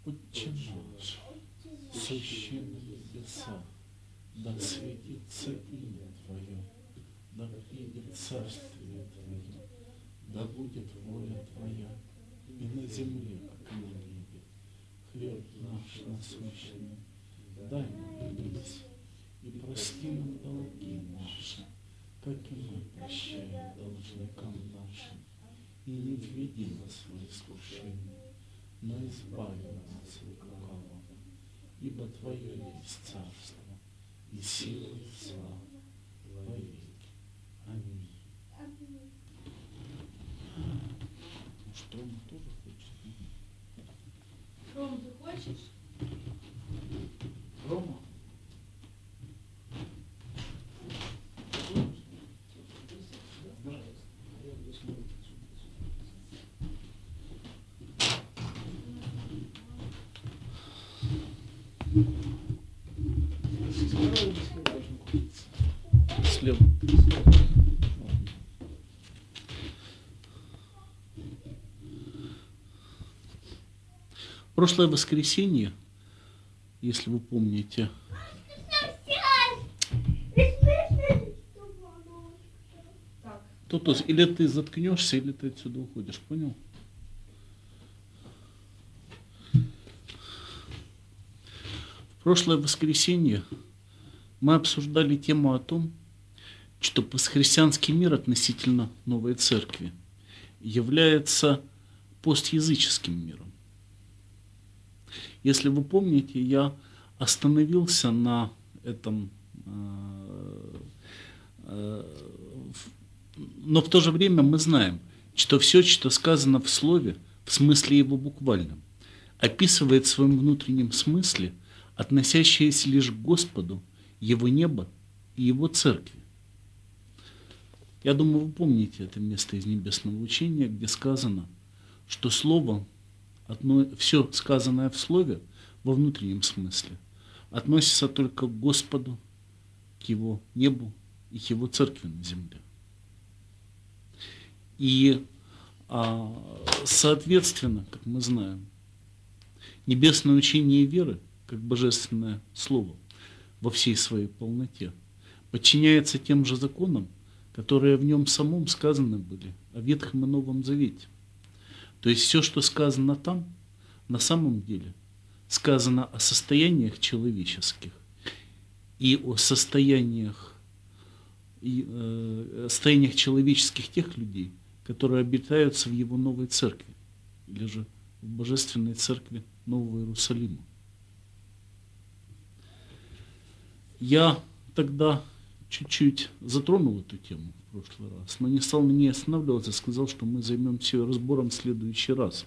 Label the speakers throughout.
Speaker 1: Отче наш, сущий на небесах, да светится имя Твое, да придет царствие Твое, да будет воля Твоя и на земле, как и на небе. Хлеб наш насущный дай нам есть, и прости нам долги наши, как и мы прощаем должникам нашим. И не введи нас в искушение, но избави нас от лукавого. Ибо Твое есть царство, и сила, и слава во веки. Аминь. Может, Рома тоже хочет?
Speaker 2: Ром, ты хочешь?
Speaker 1: Рома? Слева. Прошлое воскресенье, если вы помните, то или ты заткнешься, или ты отсюда уходишь, понял? В прошлое воскресенье мы обсуждали тему о том, что постхристианский мир относительно новой церкви является постязыческим миром. Если вы помните, я остановился на этом, но в то же время мы знаем, что все, что сказано в слове, в смысле его буквальном, описывает в своем внутреннем смысле, относящееся лишь к Господу, его небо и его церкви. Я думаю, вы помните это место из небесного учения, где сказано, что слово, все сказанное в слове во внутреннем смысле относится только к Господу, к его небу и к его церкви на земле. И, соответственно, как мы знаем, небесное учение веры, как божественное слово во всей своей полноте, подчиняется тем же законам, которые в нем самом сказаны были о Ветхом и Новом Завете. То есть все, что сказано там, на самом деле сказано о состояниях человеческих и о состояниях человеческих тех людей, которые обитаются в его новой церкви, или же в божественной церкви Нового Иерусалима. Я тогда чуть-чуть затронул эту тему в прошлый раз, но не стал на ней останавливаться, сказал, что мы займемся ее разбором в следующий раз.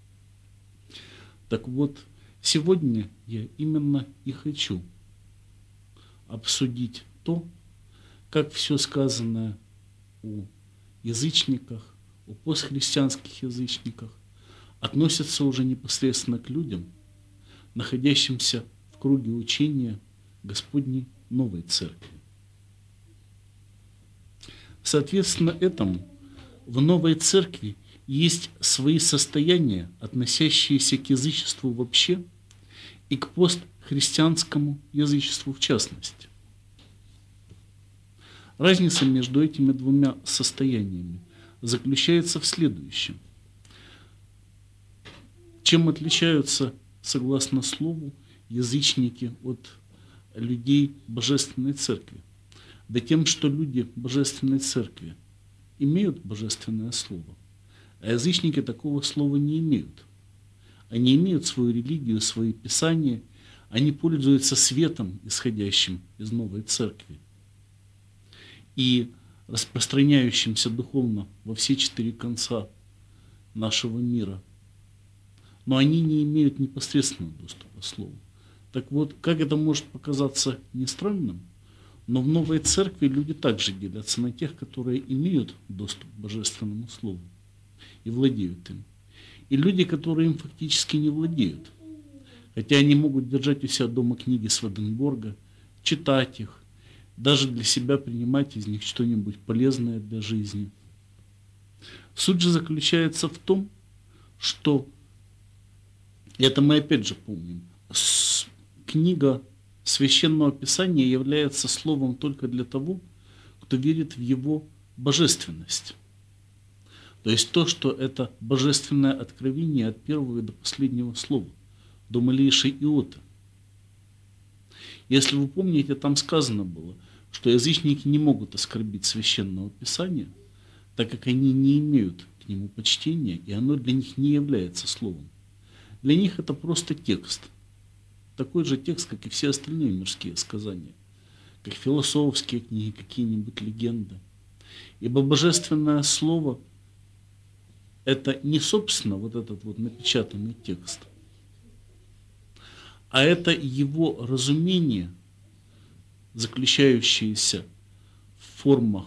Speaker 1: Так вот, сегодня я именно и хочу обсудить то, как все сказанное о язычниках, о постхристианских язычниках относится уже непосредственно к людям, находящимся в круге учения Господней новой церкви. Соответственно этому в новой церкви есть свои состояния, относящиеся к язычеству вообще и к постхристианскому язычеству в частности. Разница между этими двумя состояниями заключается в следующем. Чем отличаются, согласно слову, язычники от людей Божественной Церкви? Да тем, что люди Божественной Церкви имеют Божественное Слово, а язычники такого слова не имеют. Они имеют свою религию, свои писания, они пользуются светом, исходящим из новой церкви и распространяющимся духовно во все четыре конца нашего мира. Но они не имеют непосредственного доступа к Слову. Так вот, как это может показаться не странным, но в новой церкви люди также делятся на тех, которые имеют доступ к Божественному Слову и владеют им, и люди, которые им фактически не владеют, хотя они могут держать у себя дома книги Сведенборга, читать их, даже для себя принимать из них что-нибудь полезное для жизни. Суть же заключается в том, что Это мы опять же помним. Книга Священного Писания является словом только для того, кто верит в его божественность. То есть то, что это божественное откровение от первого и до последнего слова, до малейшей иоты. Если вы помните, там сказано было, что язычники не могут оскорбить Священного Писания, так как они не имеют к нему почтения, и оно для них не является словом. Для них это просто текст. Такой же текст, как и все остальные мирские сказания, как философские книги, какие-нибудь легенды. Ибо божественное слово – это не, собственно, вот этот вот напечатанный текст, а это его разумение, заключающееся в формах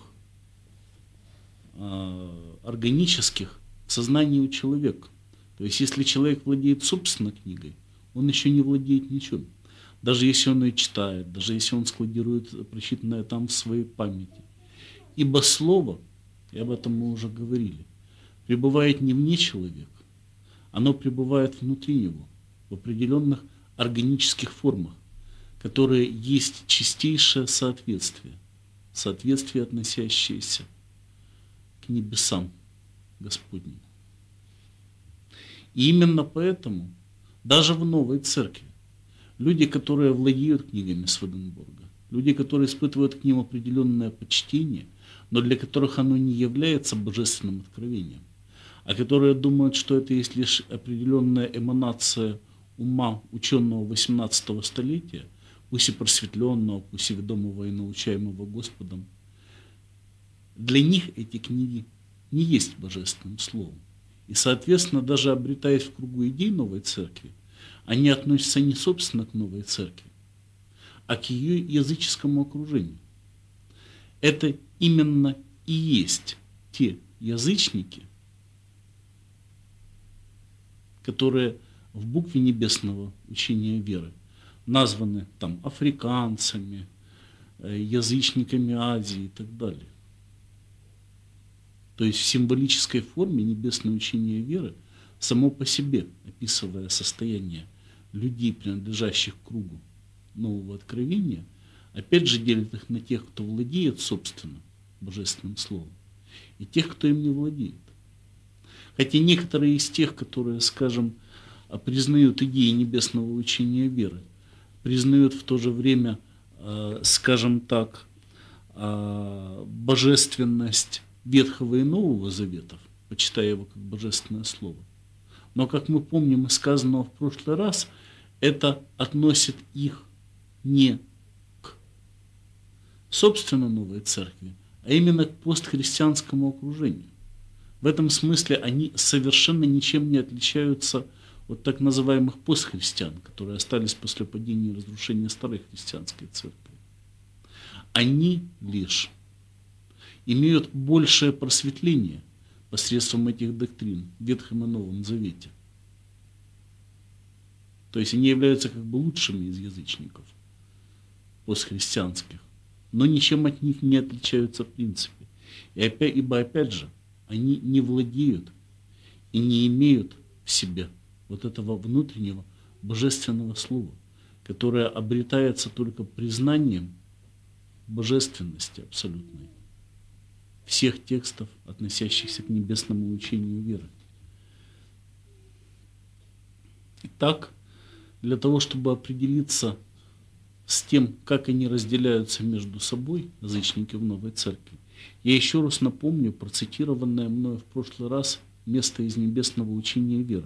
Speaker 1: органических в сознании у человека. То есть, если человек владеет собственной книгой, он еще не владеет ничем. Даже если он ее читает, даже если он складирует прочитанное там в своей памяти. Ибо слово, и об этом мы уже говорили, пребывает не вне человека, оно пребывает внутри него, в определенных органических формах, которые есть чистейшее соответствие, относящееся к небесам Господним. И именно поэтому даже в Новой Церкви люди, которые владеют книгами Сведенборга, люди, которые испытывают к ним определенное почтение, но для которых оно не является божественным откровением, а которые думают, что это есть лишь определенная эманация ума ученого 18 столетия, пусть и просветленного, пусть и ведомого и научаемого Господом, для них эти книги не есть божественным словом. И, соответственно, даже обретаясь в кругу идей Новой Церкви, они относятся не собственно к Новой Церкви, а к ее языческому окружению. Это именно и есть те язычники, которые в букве небесного учения веры названы там африканцами, язычниками Азии и так далее. То есть в символической форме небесное учение веры само по себе, описывая состояние людей, принадлежащих к кругу нового откровения, опять же делит их на тех, кто владеет собственно божественным словом, и тех, кто им не владеет. Хотя некоторые из тех, которые, скажем, признают идеи небесного учения веры, признают в то же время, скажем так, божественность Ветхого и Нового Заветов, почитая его как божественное слово. Но, как мы помним из сказанного в прошлый раз, это относит их не к собственно Новой Церкви, а именно к постхристианскому окружению. В этом смысле они совершенно ничем не отличаются от так называемых постхристиан, которые остались после падения и разрушения старой христианской церкви. Они лишь имеют большее просветление посредством этих доктрин в Ветхом и Новом Завете. То есть они являются как бы лучшими из язычников постхристианских, но ничем от них не отличаются в принципе. Ибо опять же, они не владеют и не имеют в себе вот этого внутреннего божественного слова, которое обретается только признанием божественности абсолютной всех текстов, относящихся к небесному учению веры. Итак, для того, чтобы определиться с тем, как они разделяются между собой, язычники в Новой Церкви, я еще раз напомню процитированное мною в прошлый раз место из небесного учения веры.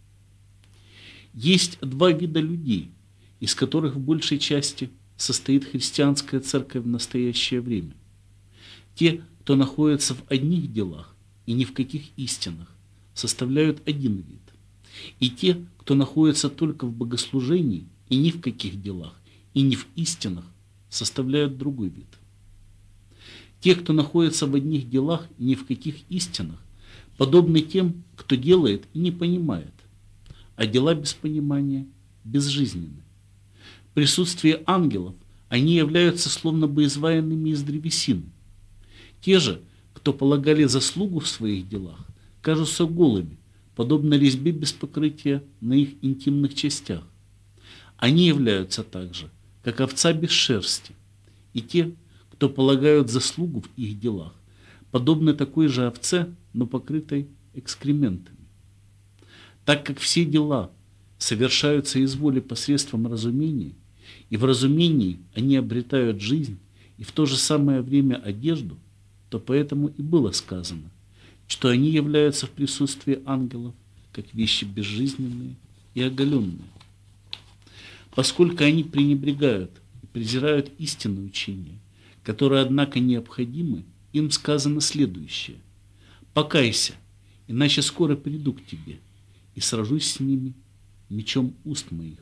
Speaker 1: Есть два вида людей, из которых в большей части состоит христианская церковь в настоящее время. Те, кто находится в одних делах и ни в каких истинах, составляют один вид. И те, кто находится только в богослужении и ни в каких делах, и ни в истинах, составляют другой вид. Те, кто находится в одних делах и ни в каких истинах, подобны тем, кто делает и не понимает, а дела без понимания безжизненны. В присутствии ангелов они являются словно бы изваянными из древесины. Те же, кто полагали заслугу в своих делах, кажутся голыми, подобно резьбе без покрытия на их интимных частях. Они являются также, как овца без шерсти, и те, кто полагают заслугу в их делах, подобны такой же овце, но покрытой экскрементами. Так как все дела совершаются из воли посредством разумения, и в разумении они обретают жизнь и в то же самое время одежду, то поэтому и было сказано, что они являются в присутствии ангелов, как вещи безжизненные и оголенные. Поскольку они пренебрегают и презирают истинное учение, которое, однако, необходимо, им сказано следующее: «Покайся, иначе скоро приду к тебе и сражусь с ними мечом уст моих».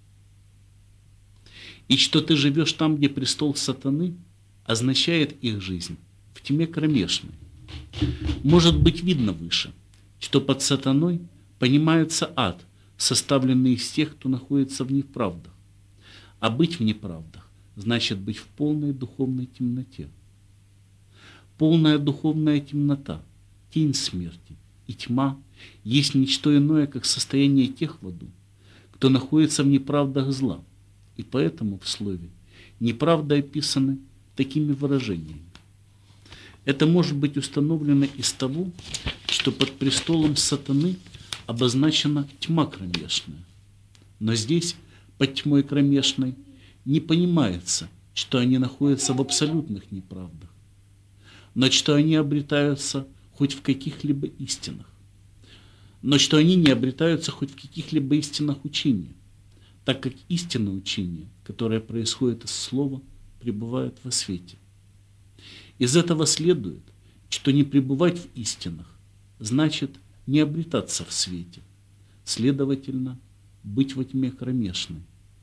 Speaker 1: И что ты живешь там, где престол сатаны, означает их жизнь в тьме кромешной. Может быть видно выше, что под сатаной понимается ад, составленный из тех, кто находится в неправдах. А быть в неправдах значит быть в полной духовной темноте. Полная духовная темнота, тень смерти и тьма есть ничто иное, как состояние тех в аду, кто находится в неправдах зла. И поэтому в слове неправда описаны такими выражениями. Это может быть установлено из того, что под престолом сатаны обозначена тьма кромешная. Но здесь, под тьмой кромешной, не понимается, что они находятся в абсолютных неправдах, но что они обретаются хоть в каких-либо истинах, но что они не обретаются хоть в каких-либо истинах учения, так как истинное учение, которое происходит из слова, пребывает во свете. Из этого следует, что не пребывать в истинах значит не обретаться в свете, следовательно, быть во тьме кромешной.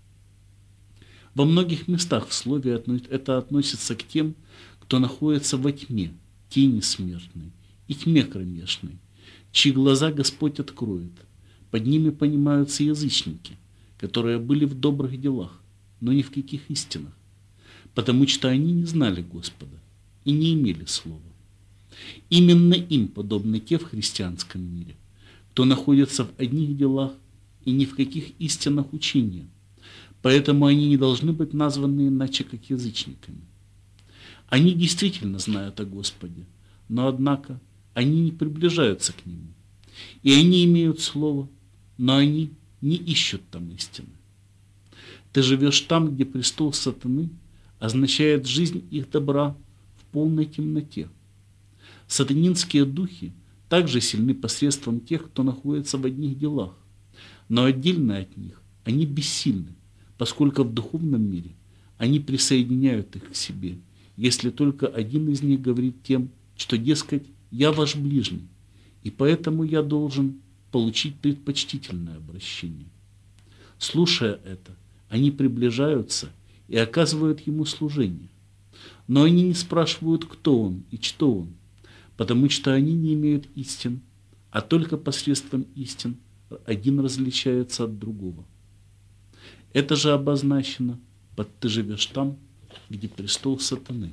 Speaker 1: Во многих местах в слове это относится к тем, кто находится во тьме, тени смертной и тьме кромешной, чьи глаза Господь откроет. Под ними понимаются язычники, которые были в добрых делах, но ни в каких истинах, потому что они не знали Господа и не имели слова. Именно им подобны те в христианском мире, кто находится в одних делах и ни в каких истинах учения, поэтому они не должны быть названы иначе, как язычниками. Они действительно знают о Господе, но, однако, они не приближаются к Нему, и они имеют слово, но они не ищут там истины. Ты живешь там, где престол сатаны означает жизнь их добра в полной темноте. Сатанинские духи также сильны посредством тех, кто находится в одних делах, но отдельно от них они бессильны, поскольку в духовном мире они присоединяют их к себе, если только один из них говорит тем, что, дескать, «я ваш ближний, и поэтому я должен получить предпочтительное обращение». Слушая это, они приближаются и оказывают ему служение. Но они не спрашивают, кто он и что он, потому что они не имеют истин, а только посредством истин один различается от другого. Это же обозначено под «ты живешь там, где престол сатаны».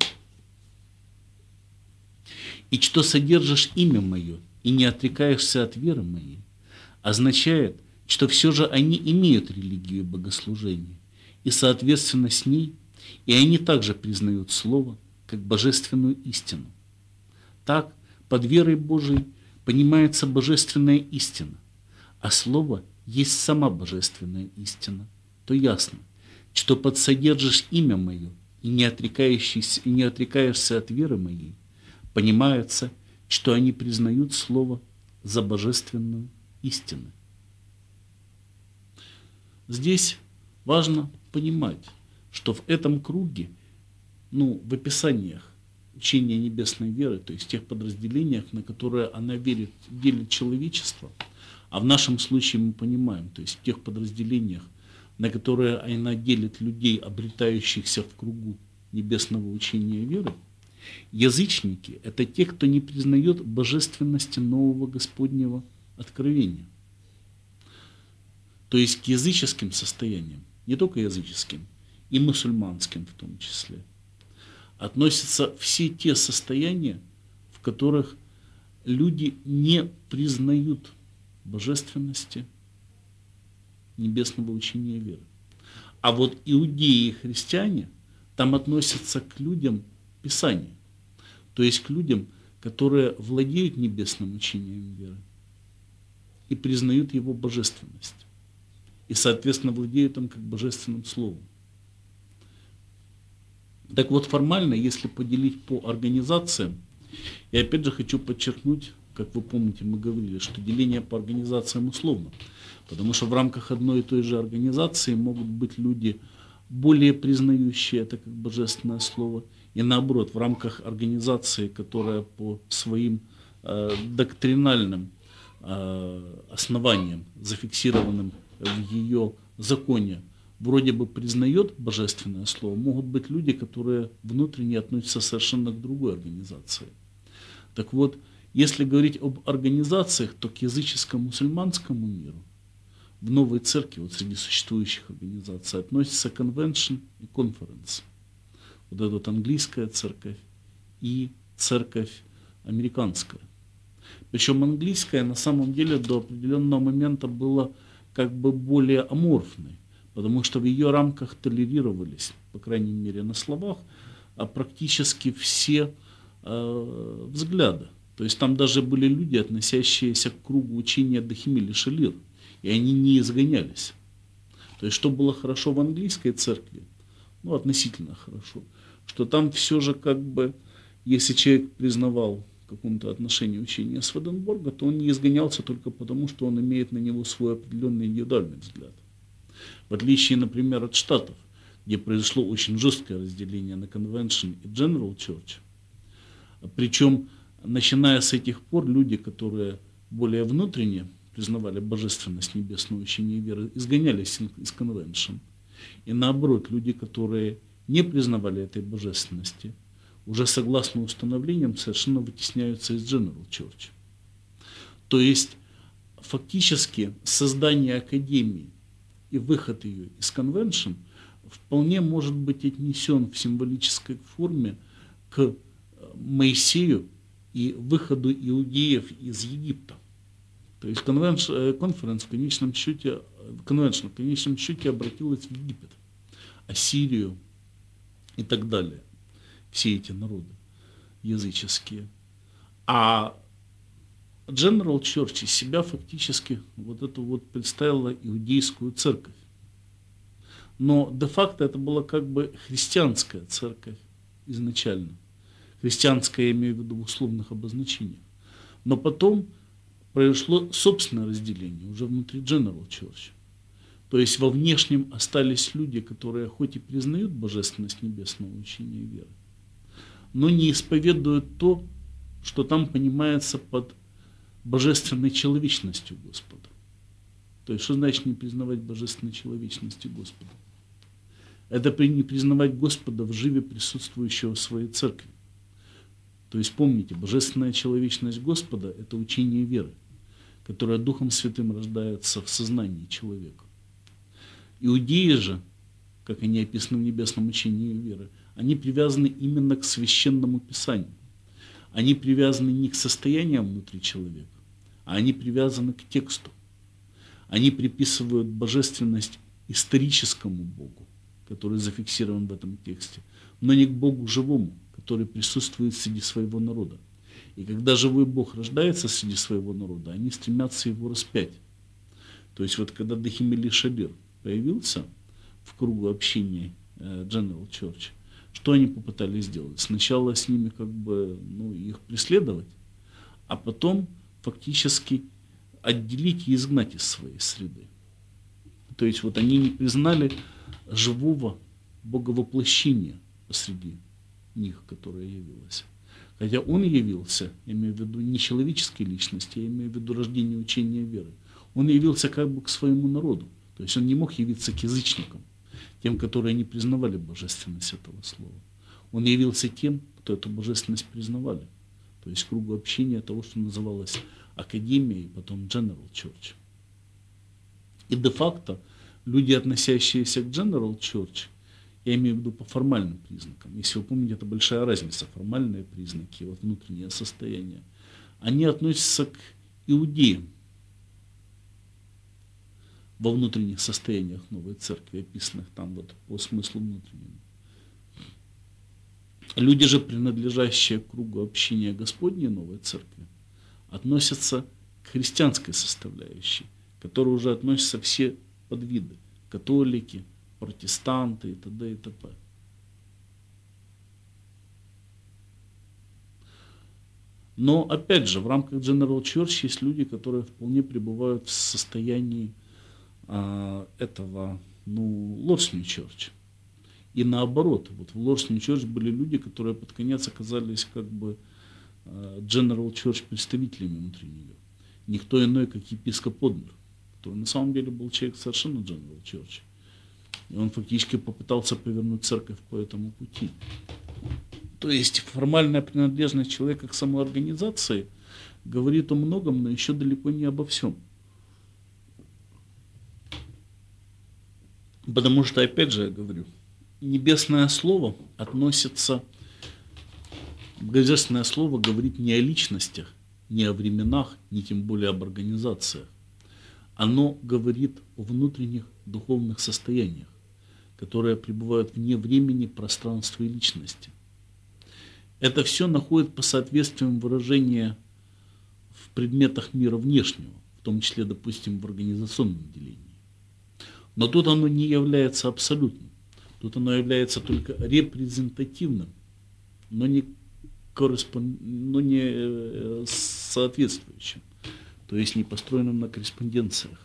Speaker 1: И что содержишь имя мое и не отрекаешься от веры моей, означает, что все же они имеют религию и богослужение, и соответственно с ней, и они также признают Слово как божественную истину. Так, под верой Божией понимается божественная истина, а Слово есть сама божественная истина, то ясно, что под «содержишь имя мое и не отрекаешься от веры моей», понимается, что они признают Слово за божественную истину. Здесь важно понимать, что в этом круге, в описаниях учения небесной веры, то есть в тех подразделениях, на которые она делит человечество, а в нашем случае мы понимаем, то есть в тех подразделениях, на которые она делит людей, обретающихся в кругу небесного учения веры, язычники – это те, кто не признает божественности нового Господнего откровения. То есть к языческим состояниям, не только языческим, и мусульманским в том числе, относятся все те состояния, в которых люди не признают божественности, небесного учения веры. А вот иудеи и христиане там относятся к людям Писания, то есть к людям, которые владеют небесным учением веры и признают его божественность, и, соответственно, владеют им как божественным словом. Так вот, формально, если поделить по организациям, я опять же хочу подчеркнуть, как вы помните, мы говорили, что деление по организациям условно, потому что в рамках одной и той же организации могут быть люди, более признающие это как божественное слово, и наоборот, в рамках организации, которая по своим доктринальным основаниям, зафиксированным в ее законе, вроде бы признает божественное слово, могут быть люди, которые внутренне относятся совершенно к другой организации. Так вот, если говорить об организациях, то к языческо-мусульманскому миру в новой церкви, вот среди существующих организаций, относятся Convention и Conference. Вот эта вот английская церковь и церковь американская. Причем английская на самом деле до определенного момента была как бы более аморфной, потому что в ее рамках толерировались, по крайней мере на словах, практически все взгляды. То есть там даже были люди, относящиеся к кругу учения Дахимиль и Шелир, и они не изгонялись. То есть что было хорошо в английской церкви, ну относительно хорошо, что там все же как бы, если человек признавал в каком-то отношении учения Сведенборга, то он не изгонялся только потому, что он имеет на него свой определенный индивидуальный взгляд. В отличие, например, от Штатов, где произошло очень жесткое разделение на Convention и General Church. Причем, начиная с этих пор, люди, которые более внутренне признавали божественность небесного учения веры, изгонялись из Convention. И наоборот, люди, которые не признавали этой божественности, уже согласно установлениям совершенно вытесняются из General Church. То есть, фактически, создание академии и выход ее из Convention вполне может быть отнесен в символической форме к Моисею и выходу иудеев из Египта. То есть конференция в конечном счете обратилась в Египет, Ассирию и так далее. Все эти народы языческие. А General Church из себя фактически вот эту вот представила иудейскую церковь. Но де-факто это была как бы христианская церковь изначально. Христианская, я имею в виду в условных обозначениях. Но потом произошло собственное разделение уже внутри General Church. То есть во внешнем остались люди, которые хоть и признают божественность небесного учения веры, но не исповедуют то, что там понимается под божественной человечностью Господа. То есть что значит не признавать божественной человечности Господа? Это не признавать Господа в живе присутствующего в своей церкви. То есть помните, божественная человечность Господа – это учение веры, которое Духом Святым рождается в сознании человека. Иудеи же, как они описаны в небесном учении веры, они привязаны именно к священному Писанию. Они привязаны не к состояниям внутри человека, а они привязаны к тексту. Они приписывают божественность историческому Богу, который зафиксирован в этом тексте, но не к Богу живому, который присутствует среди своего народа. И когда живой Бог рождается среди своего народа, они стремятся его распять. То есть вот когда Дахимиль и Шелир появился в кругу общения General Church, что они попытались сделать? Сначала с ними как бы их преследовать, а потом фактически отделить и изгнать из своей среды. То есть вот они не признали живого боговоплощения посреди них, которое явилось. Хотя он явился, я имею в виду не человеческой личности, я имею в виду рождение учения веры. Он явился как бы к своему народу. То есть он не мог явиться к язычникам, тем, которые не признавали божественность этого слова. Он явился тем, кто эту божественность признавали. То есть кругу общения того, что называлось Академией, потом General Church. И де-факто люди, относящиеся к General Church, я имею в виду по формальным признакам, если вы помните, это большая разница, формальные признаки, вот внутреннее состояние, они относятся к иудеям, во внутренних состояниях новой церкви, описанных там вот по смыслу внутреннему. Люди же, принадлежащие к кругу общения Господней новой церкви, относятся к христианской составляющей, к которой уже относятся все подвиды: католики, протестанты и т.д. и т.п. Но, опять же, в рамках General Church есть люди, которые вполне пребывают в состоянии этого, Lord's New Church. И наоборот, вот в Lord's New Church были люди, которые под конец оказались как бы General Church представителями внутри нее. Никто иной, как епископ Однер, который на самом деле был человек совершенно General Church. И он фактически попытался повернуть церковь по этому пути. То есть формальная принадлежность человека к самоорганизации говорит о многом, но еще далеко не обо всем. Потому что, опять же, я говорю, небесное слово относится, божественное слово говорит не о личностях, не о временах, не тем более об организациях. Оно говорит о внутренних духовных состояниях, которые пребывают вне времени, пространства и личности. Это все находит по соответствиям выражения в предметах мира внешнего, в том числе, допустим, в организационном делении. Но тут оно не является абсолютным. Тут оно является только репрезентативным, но не соответствующим, то есть не построенным на корреспонденциях.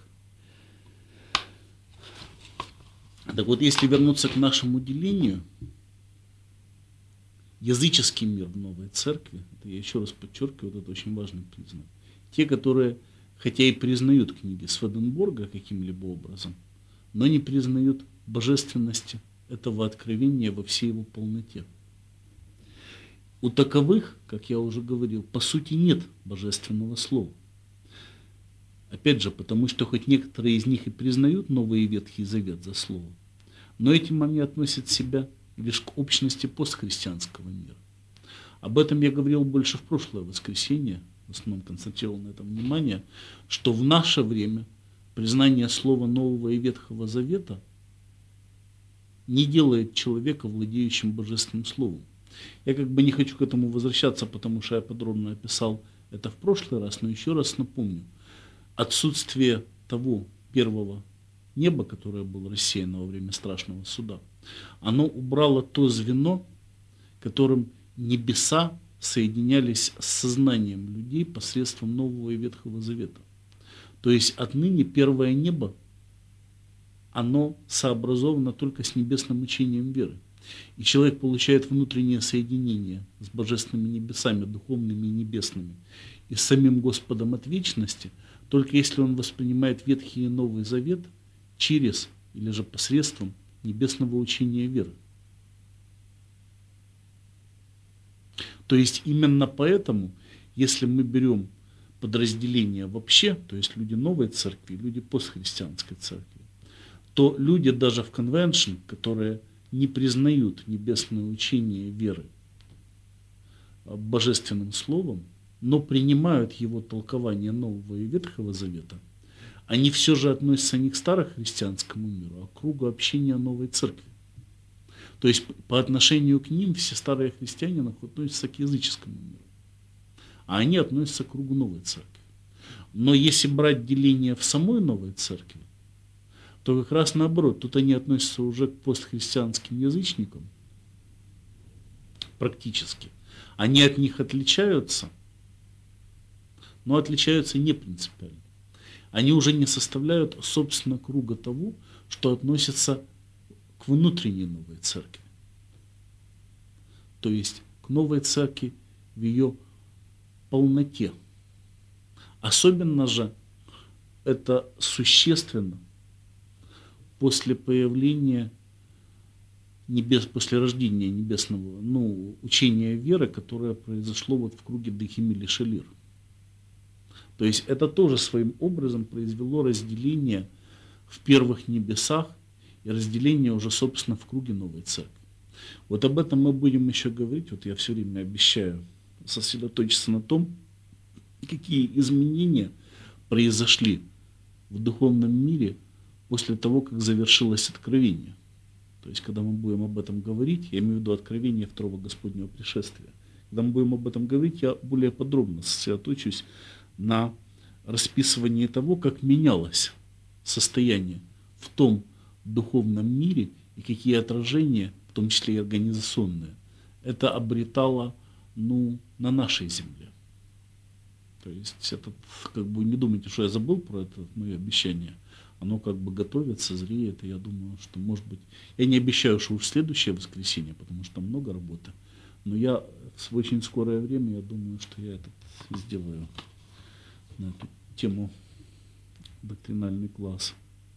Speaker 1: Так вот, если вернуться к нашему делению, языческий мир в новой церкви, это я еще раз подчеркиваю, вот это очень важный признак. Те, которые, хотя и признают книги Сведенборга каким-либо образом, но не признают божественности этого откровения во всей его полноте. У таковых, как я уже говорил, по сути нет божественного слова. Опять же, потому что хоть некоторые из них и признают Новый и Ветхий Завет за слово, но этим они относят себя лишь к общности постхристианского мира. Об этом я говорил больше в прошлое воскресенье, в основном концентрировал на этом внимание, что в наше время признание слова Нового и Ветхого Завета не делает человека владеющим божественным словом. Я как бы не хочу к этому возвращаться, потому что я подробно описал это в прошлый раз, но еще раз напомню. Отсутствие того первого неба, которое было рассеяно во время страшного суда, оно убрало то звено, которым небеса соединялись с сознанием людей посредством Нового и Ветхого Завета. То есть отныне первое небо, оно сообразовано только с небесным учением веры. И человек получает внутреннее соединение с божественными небесами, духовными и небесными, и с самим Господом от вечности, только если он воспринимает Ветхий и Новый Завет через или же посредством небесного учения веры. То есть именно поэтому, если мы берем подразделения вообще, то есть люди новой церкви, люди постхристианской церкви, то люди даже в конвеншн, которые не признают небесное учение веры божественным словом, но принимают его толкование Нового и Ветхого Завета, они все же относятся не к старохристианскому миру, а к кругу общения новой церкви. То есть по отношению к ним все старые христиане относятся к языческому миру, а они относятся к кругу новой церкви. Но если брать деление в самой новой церкви, то как раз наоборот, тут они относятся уже к постхристианским язычникам, практически. Они от них отличаются, но отличаются не принципиально. Они уже не составляют, собственно, круга того, что относится к внутренней новой церкви. То есть к новой церкви в ее полноте. Особенно же это существенно после появления небес, после рождения небесного, учения веры, которое произошло вот в круге Дехимили Шелир. То есть это тоже своим образом произвело разделение в первых небесах и разделение уже, собственно, в круге новой церкви. Вот об этом мы будем еще говорить. Вот я все время обещаю сосредоточиться на том, какие изменения произошли в духовном мире после того, как завершилось откровение. То есть, когда мы будем об этом говорить, я имею в виду откровение второго Господнего пришествия. Когда мы будем об этом говорить, я более подробно сосредоточусь на расписывании того, как менялось состояние в том духовном мире и какие отражения, в том числе и организационные, это обретало на нашей земле. То есть это, не думайте, что я забыл про это мое обещание. Оно готовится, зреет, и я думаю, что, может быть, я не обещаю, что уж в следующее воскресенье, потому что там много работы, но я в очень скорое время, я думаю, что я это сделаю на эту тему доктринальный класс.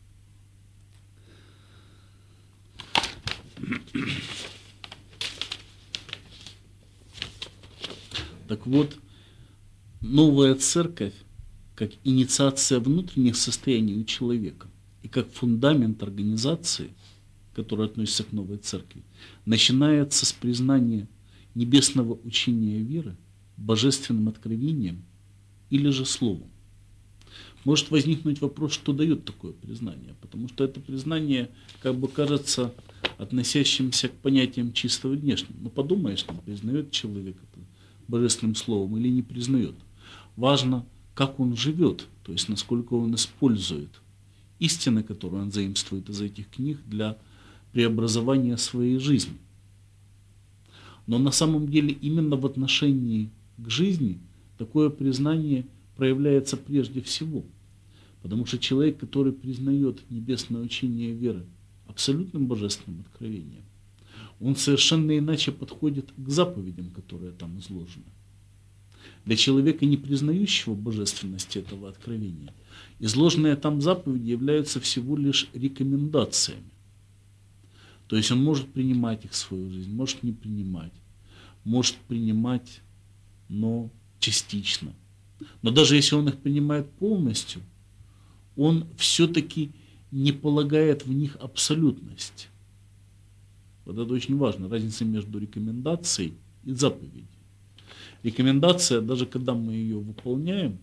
Speaker 1: Так вот, новая церковь, как инициация внутренних состояний у человека и как фундамент организации, которая относится к новой церкви, начинается с признания небесного учения веры божественным откровением или же словом. Может возникнуть вопрос, что дает такое признание, потому что это признание кажется относящимся к понятиям чисто внешним. Но подумаешь, признает человек это божественным словом или не признает. Важно, как он живет, то есть насколько он использует истины, которые он заимствует из этих книг для преобразования своей жизни. Но на самом деле именно в отношении к жизни такое признание проявляется прежде всего. Потому что человек, который признает небесное учение веры абсолютным божественным откровением, он совершенно иначе подходит к заповедям, которые там изложены. Для человека, не признающего божественности этого откровения, изложенные там заповеди являются всего лишь рекомендациями. То есть он может принимать их в свою жизнь, может не принимать, может принимать, но частично. Но даже если он их принимает полностью, он все-таки не полагает в них абсолютность. Вот это очень важно, разница между рекомендацией и заповедью. Рекомендация, даже когда мы ее выполняем,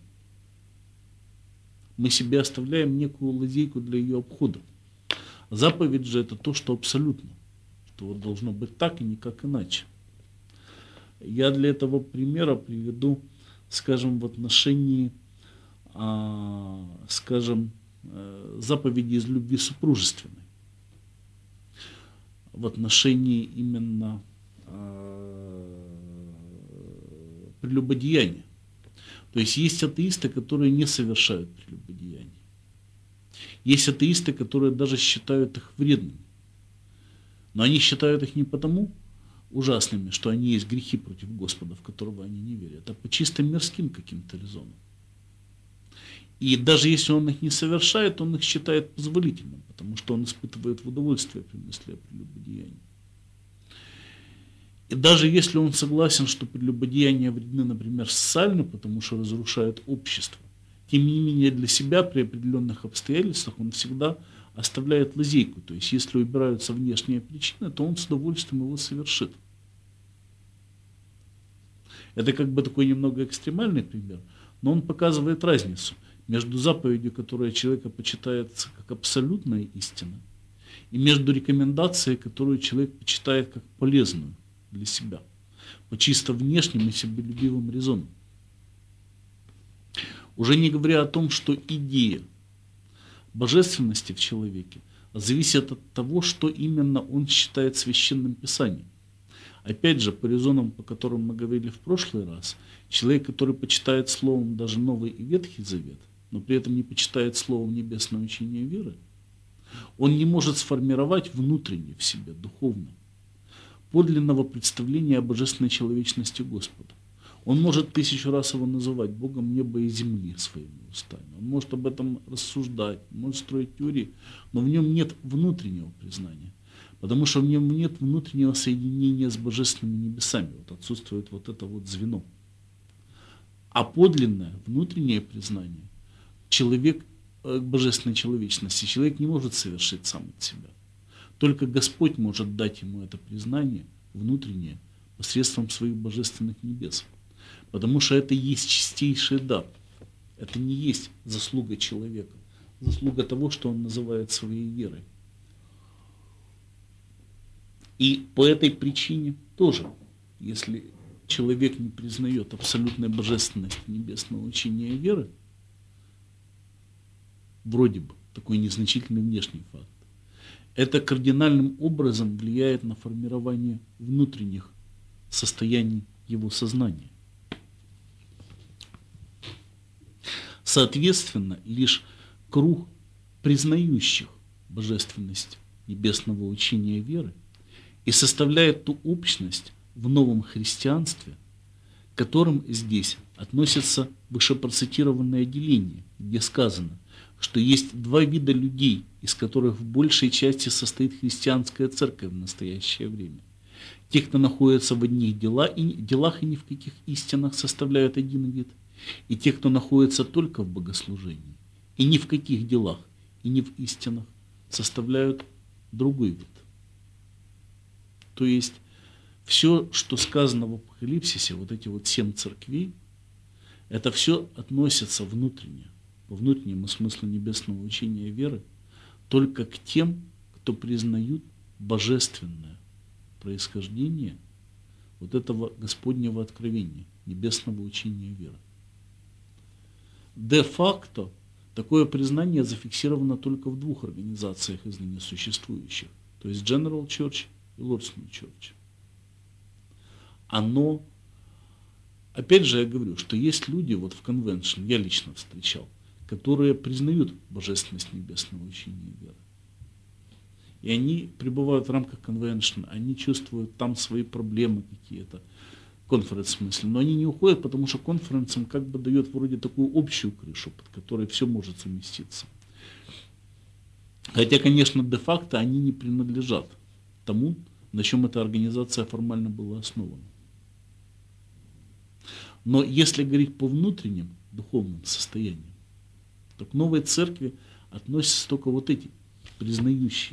Speaker 1: мы себе оставляем некую лазейку для ее обхода. Заповедь же это то, что абсолютно, что вот должно быть так и никак иначе. Я для этого примера приведу, в отношении, заповеди из любви супружественной, в отношении именно прелюбодеяния. То есть атеисты, которые не совершают прелюбодеяний. Есть атеисты, которые даже считают их вредными. Но они считают их не потому ужасными, что они есть грехи против Господа, в которого они не верят, а по чисто мирским каким-то резонам. И даже если он их не совершает, он их считает позволительным, потому что он испытывает удовольствие при мысли о прелюбодеянии. И даже если он согласен, что прелюбодеяния вредны, например, социально, потому что разрушают общество, тем не менее для себя при определенных обстоятельствах он всегда оставляет лазейку. То есть если убираются внешние причины, то он с удовольствием его совершит. Это такой немного экстремальный пример, но он показывает разницу между заповедью, которая человека почитается как абсолютная истина, и между рекомендацией, которую человек почитает как полезную для себя, по чисто внешним и себелюбивым резонам. Уже не говоря о том, что идея божественности в человеке зависит от того, что именно он считает священным писанием. Опять же, по резонам, по которым мы говорили в прошлый раз, человек, который почитает словом даже Новый и Ветхий Завет, но при этом не почитает словом небесное учение веры, он не может сформировать внутренне в себе, духовно, подлинного представления о божественной человечности Господа. Он может 1000 раз его называть Богом неба и земли своими устами. Он может об этом рассуждать, может строить теории, но в нем нет внутреннего признания. Потому что в нем нет внутреннего соединения с божественными небесами. Отсутствует это звено. А подлинное, внутреннее признание человек к божественной человечности человек не может совершить сам от себя. Только Господь может дать ему это признание внутреннее посредством своих божественных небес. Потому что это есть чистейший дар. Это не есть заслуга человека. заслуга того, что он называет своей верой. И по этой причине тоже, если человек не признает абсолютной божественности небесного учения и веры, вроде бы такой незначительный внешний факт, это кардинальным образом влияет на формирование внутренних состояний его сознания. Соответственно, лишь круг признающих божественность небесного учения и веры и составляет ту общность в новом христианстве, к которым здесь относится вышепроцитированное деление, где сказано, что есть два вида людей, из которых в большей части состоит христианская церковь в настоящее время. Те, кто находится в одних делах и ни в каких истинах, составляют один вид, и те, кто находится только в богослужении, и ни в каких делах, и ни в истинах, составляют другой вид. То есть все, что сказано в Апокалипсисе, вот эти вот 7 церквей, это все относится внутренне, по внутреннему смыслу небесного учения и веры, только к тем, кто признают божественное происхождение вот этого Господнего откровения, небесного учения и веры. Де-факто такое признание зафиксировано только в двух организациях из ныне существующих, то есть General Church и Lord's New Church. Оно, опять же я говорю, что есть люди вот в конвеншн, я лично встречал, которые признают божественность небесного учения и веры. И они пребывают в рамках конвеншн, они чувствуют там свои проблемы какие-то, конференц в смысле, но они не уходят, потому что конференц им как бы дает вроде такую общую крышу, под которой все может совместиться. Хотя, конечно, де-факто они не принадлежат тому, на чем эта организация формально была основана. Но если говорить по внутренним духовным состояниям, то к новой церкви относятся только вот эти, признающие.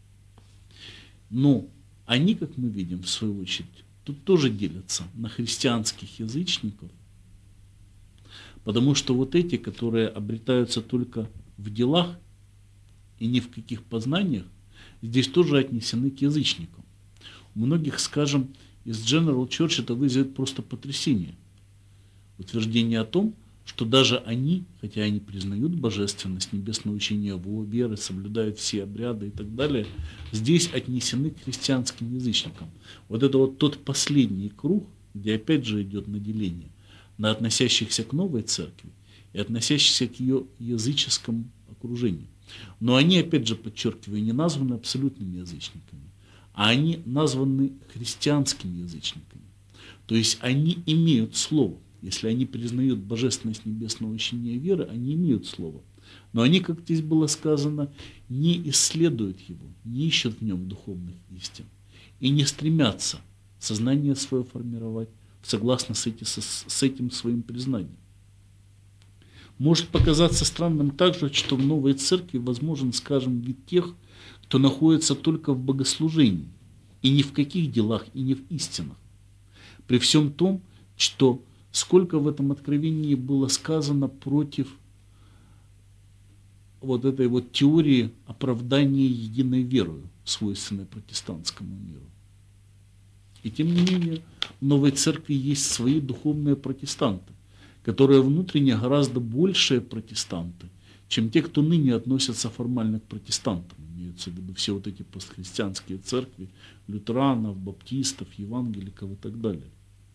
Speaker 1: Но они, как мы видим, в свою очередь, тут тоже делятся на христианских язычников, потому что вот эти, которые обретаются только в делах и ни в каких познаниях, здесь тоже отнесены к язычникам. У многих, скажем, из General Church это вызовет просто потрясение. Утверждение о том, что даже они, хотя они признают божественность небесного учения его веры, соблюдают все обряды и так далее, здесь отнесены к христианским язычникам. Вот это вот тот последний круг, где опять же идет наделение на относящихся к новой церкви и относящихся к ее языческому окружению. Но они, опять же, подчеркиваю, не названы абсолютными язычниками, а они названы христианскими язычниками. То есть они имеют слово. Если они признают божественность небесного учения и веры, они имеют слово. Но они, как здесь было сказано, не исследуют его, не ищут в нем духовных истин и не стремятся сознание свое формировать согласно с этим своим признанием. Может показаться странным также, что в новой церкви возможен, скажем, вид тех, кто находится только в богослужении, и ни в каких делах, и не в истинах. При всем том, что сколько в этом откровении было сказано против вот этой вот теории оправдания единой верою, свойственной протестантскому миру. И тем не менее, в новой церкви есть свои духовные протестанты, которые внутренне гораздо большие протестанты, чем те, кто ныне относятся формально к протестантам. Имеются в виду все вот эти постхристианские церкви, лютеранов, баптистов, евангеликов и так далее.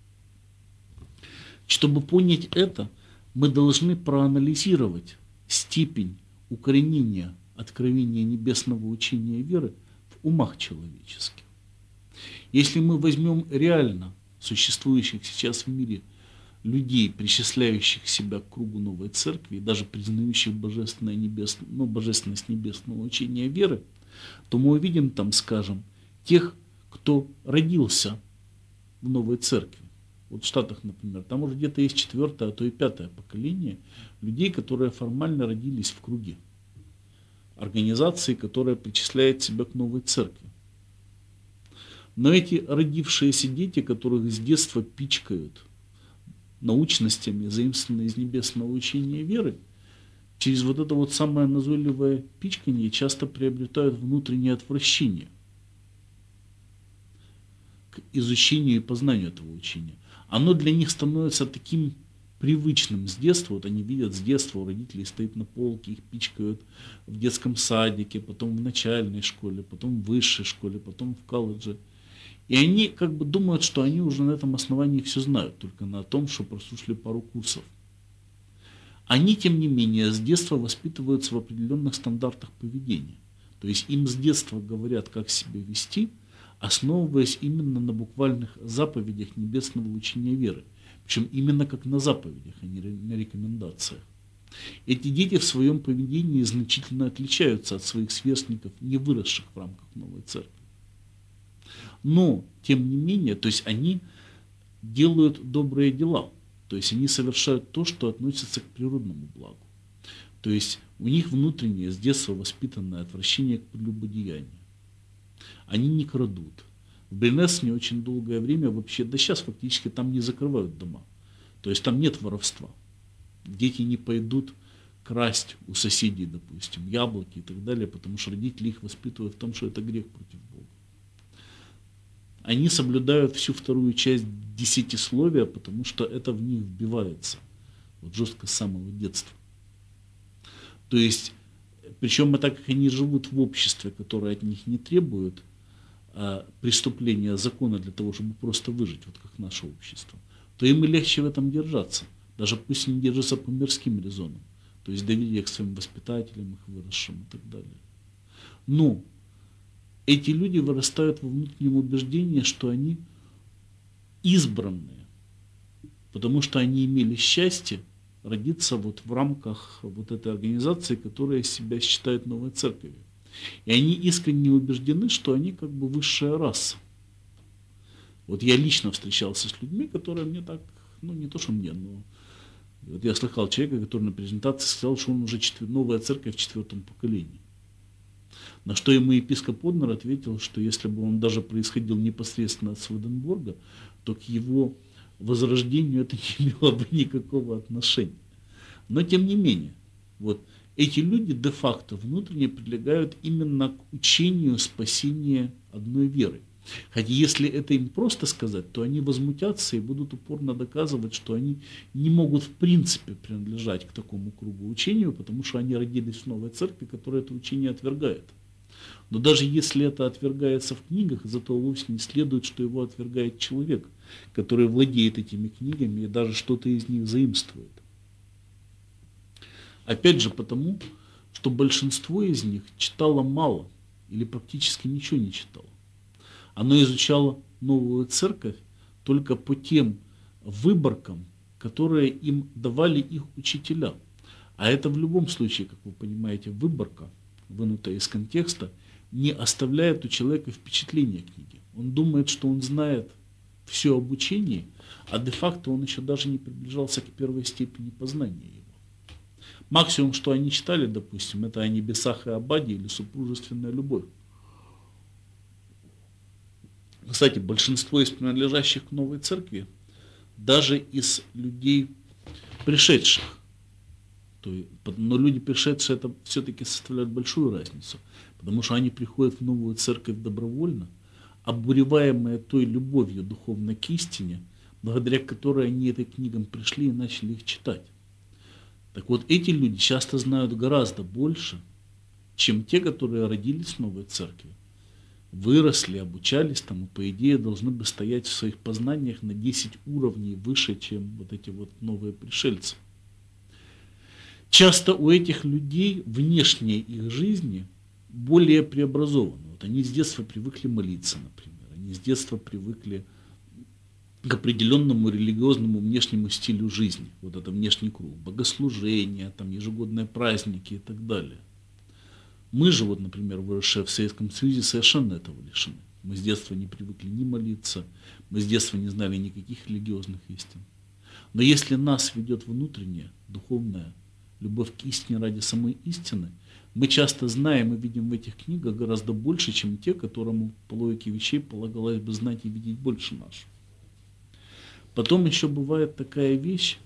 Speaker 1: Чтобы понять это, мы должны проанализировать степень укоренения откровения небесного учения и веры в умах человеческих. Если мы возьмем реально существующих сейчас в мире людей, причисляющих себя к кругу новой церкви, и даже признающих божественность небесного учения и веры, то мы увидим там, скажем, тех, кто родился в новой церкви. Вот в Штатах, например, там уже где-то есть 4-е, а то и 5-е поколение людей, которые формально родились в круге организации, которая причисляет себя к новой церкви. Но эти родившиеся дети, которых с детства пичкают научностями, заимствованные из небесного учения и веры, через вот это вот самое назойливое пичканье часто приобретают внутреннее отвращение к изучению и познанию этого учения. Оно для них становится таким привычным с детства. Вот они видят с детства, у родителей стоит на полке, их пичкают в детском садике, потом в начальной школе, потом в высшей школе, потом в колледже. И они как бы думают, что они уже на этом основании все знают, только на том, что прослушали пару курсов. Они, тем не менее, с детства воспитываются в определенных стандартах поведения. То есть им с детства говорят, как себя вести, основываясь именно на буквальных заповедях небесного учения веры. Причем именно как на заповедях, а не на рекомендациях. Эти дети в своем поведении значительно отличаются от своих сверстников, не выросших в рамках новой церкви. Но, тем не менее, то есть они делают добрые дела. То есть они совершают то, что относится к природному благу. То есть у них внутреннее, с детства воспитанное отвращение к прелюбодеянию. Они не крадут. В Бринесне очень долгое время вообще, да сейчас фактически там не закрывают дома. То есть там нет воровства. Дети не пойдут красть у соседей, допустим, яблоки и так далее, потому что родители их воспитывают в том, что это грех против Бога. Они соблюдают всю вторую часть десятисловия, потому что это в них вбивается. Вот жестко с самого детства. То есть, причем так как они живут в обществе, которое от них не требует преступления закона для того, чтобы просто выжить, вот как наше общество, то им и легче в этом держаться. Даже пусть они держатся по мирским резонам. То есть доверие к своим воспитателям, их выросшим и так далее. Но эти люди вырастают во внутреннем убеждении, что они избранные, потому что они имели счастье родиться вот в рамках вот этой организации, которая себя считает новой церковью. И они искренне убеждены, что они как бы высшая раса. Вот я лично встречался с людьми, которые мне так, ну не то что мне, но вот я слыхал человека, который на презентации сказал, что он уже новая церковь в 4-м поколении. На что ему епископ Однер ответил, что если бы он даже происходил непосредственно от Сведенборга, то к его возрождению это не имело бы никакого отношения. Но тем не менее, вот эти люди де-факто внутренне прилегают именно к учению спасения одной веры. Хотя если это им просто сказать, то они возмутятся и будут упорно доказывать, что они не могут в принципе принадлежать к такому кругу учению, потому что они родились в новой церкви, которая это учение отвергает. Но даже если это отвергается в книгах, зато вовсе не следует, что его отвергает человек, который владеет этими книгами и даже что-то из них заимствует. Опять же потому, что большинство из них читало мало или практически ничего не читало. Оно изучало новую церковь только по тем выборкам, которые им давали их учителя. А это в любом случае, как вы понимаете, выборка, вынутая из контекста, не оставляет у человека впечатления книги. Он думает, что он знает все об учении, а де-факто он еще даже не приближался к первой степени познания его. Максимум, что они читали, допустим, это о небесах и обаде или супружественная любовь. Кстати, большинство из принадлежащих к новой церкви, даже из людей, пришедших, но люди пришедшие, это все-таки составляют большую разницу, потому что они приходят в новую церковь добровольно, обуреваемые той любовью духовно к истине, благодаря которой они этой книгам пришли и начали их читать. Так вот, эти люди часто знают гораздо больше, чем те, которые родились в новой церкви, выросли, обучались там, и по идее должны бы стоять в своих познаниях на 10 уровней выше, чем вот эти вот новые пришельцы. Часто у этих людей внешние их жизни более преобразованы. Вот они с детства привыкли молиться, например, они с детства привыкли к определенному религиозному внешнему стилю жизни. Вот это внешний круг, богослужения, там, ежегодные праздники и так далее. Мы же, вот, например, выросшие в Советском Союзе, совершенно этого лишены. Мы с детства не привыкли ни молиться, мы с детства не знали никаких религиозных истин. Но если нас ведет внутренняя, духовная любовь к истине ради самой истины, мы часто знаем и видим в этих книгах гораздо больше, чем те, которым по логике вещей полагалось бы знать и видеть больше нашего. Потом еще бывает такая вещь,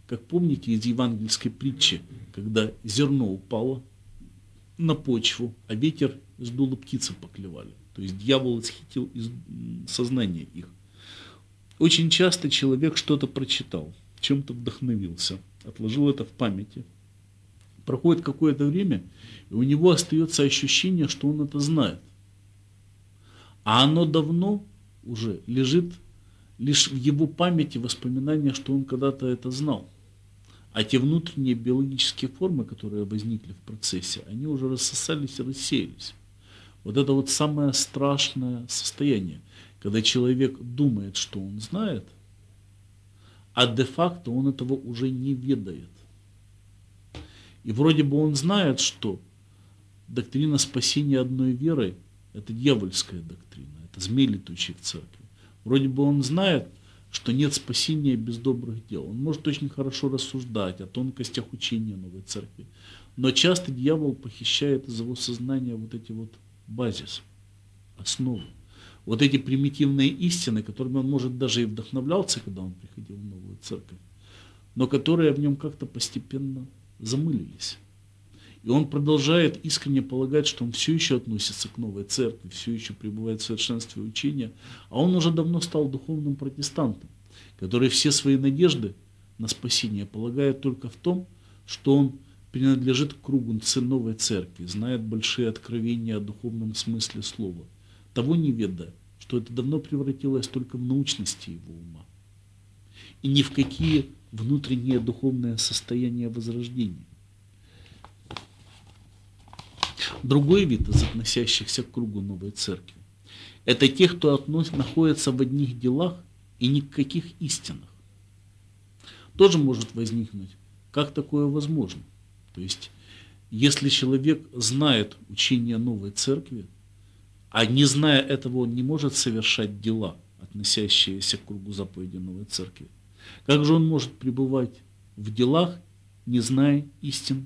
Speaker 1: как помните из евангельской притчи, когда зерно упало на почву, а ветер сдул, и птицы поклевали. То есть дьявол исхитил из сознания их. Очень часто человек что-то прочитал, чем-то вдохновился, отложил это в памяти. Проходит какое-то время, и у него остается ощущение, что он это знает. А оно давно уже лежит лишь в его памяти воспоминания, что он когда-то это знал. А те внутренние биологические формы, которые возникли в процессе, они уже рассосались и рассеялись. Вот это вот самое страшное состояние, когда человек думает, что он знает, а де-факто он этого уже не ведает. И вроде бы он знает, что доктрина спасения одной верой – это дьявольская доктрина, это змей, летучий в церкви. Вроде бы он знает, что нет спасения без добрых дел. Он может очень хорошо рассуждать о тонкостях учения новой церкви. Но часто дьявол похищает из его сознания вот эти вот базис, основы. Вот эти примитивные истины, которыми он, может, даже и вдохновлялся, когда он приходил в новую церковь, но которые в нем как-то постепенно замылились. И он продолжает искренне полагать, что он все еще относится к новой церкви, все еще пребывает в совершенстве учения, а он уже давно стал духовным протестантом, который все свои надежды на спасение полагает только в том, что он принадлежит к кругу новой церкви, знает большие откровения о духовном смысле слова, того не ведая, что это давно превратилось только в научности его ума, и ни в какие внутренние духовные состояния возрождения. Другой вид из относящихся к кругу новой церкви – это те, кто находится в одних делах и ни в каких истинах. Тоже может возникнуть, как такое возможно. То есть, если человек знает учение новой церкви, а не зная этого, он не может совершать дела, относящиеся к кругу заповедей новой церкви, как же он может пребывать в делах, не зная истин?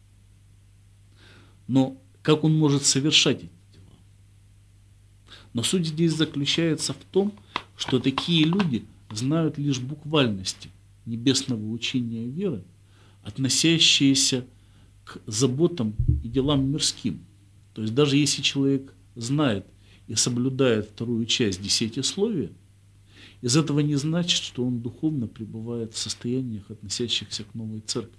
Speaker 1: Но как он может совершать эти дела? Но суть здесь заключается в том, что такие люди знают лишь буквальности небесного учения веры, относящиеся к заботам и делам мирским. То есть даже если человек знает и соблюдает вторую часть десятисловия, из этого не значит, что он духовно пребывает в состояниях, относящихся к новой церкви.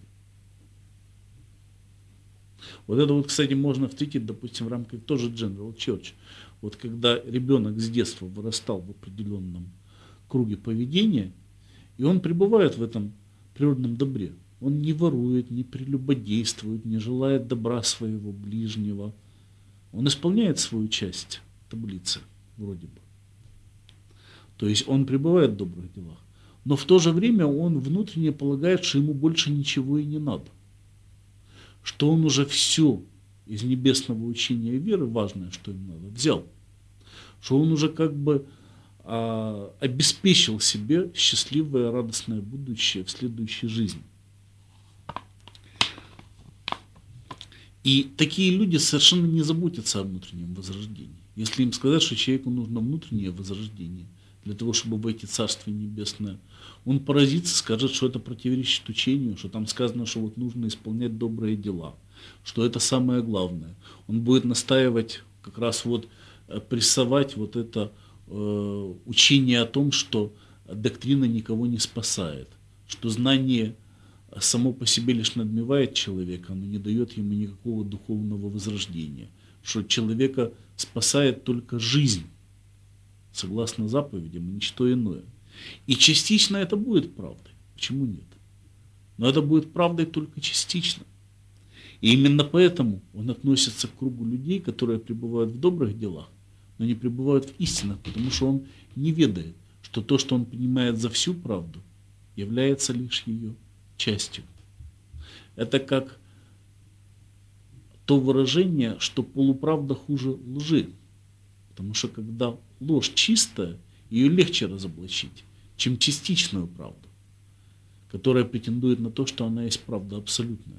Speaker 1: Вот это вот, кстати, можно встретить, допустим, в рамках тоже General Church. Вот когда ребенок с детства вырастал в определенном круге поведения, и он пребывает в этом природном добре. Он не ворует, не прелюбодействует, не желает добра своего ближнего. Он исполняет свою часть таблицы, вроде бы. То есть он пребывает в добрых делах. Но в то же время он внутренне полагает, что ему больше ничего и не надо. Что он уже все из небесного учения веры, важное, что им надо, взял. Что он уже как бы обеспечил себе счастливое, радостное будущее в следующей жизни. И такие люди совершенно не заботятся о внутреннем возрождении. Если им сказать, что человеку нужно внутреннее возрождение для того, чтобы войти в Царствие Небесное, он поразится, скажет, что это противоречит учению, что там сказано, что вот нужно исполнять добрые дела, что это самое главное. Он будет настаивать, как раз вот прессовать вот это учение о том, что доктрина никого не спасает, что знание само по себе лишь надмевает человека, но не дает ему никакого духовного возрождения, что человека спасает только жизнь, согласно заповедям, и ничто иное. И частично это будет правдой. Почему нет? Но это будет правдой только частично. И именно поэтому он относится к кругу людей, которые пребывают в добрых делах, но не пребывают в истинах, потому что он не ведает, что то, что он принимает за всю правду, является лишь ее частью. Это как то выражение, что полуправда хуже лжи. Потому что когда ложь чистая, ее легче разоблачить, чем частичную правду, которая претендует на то, что она есть правда абсолютная.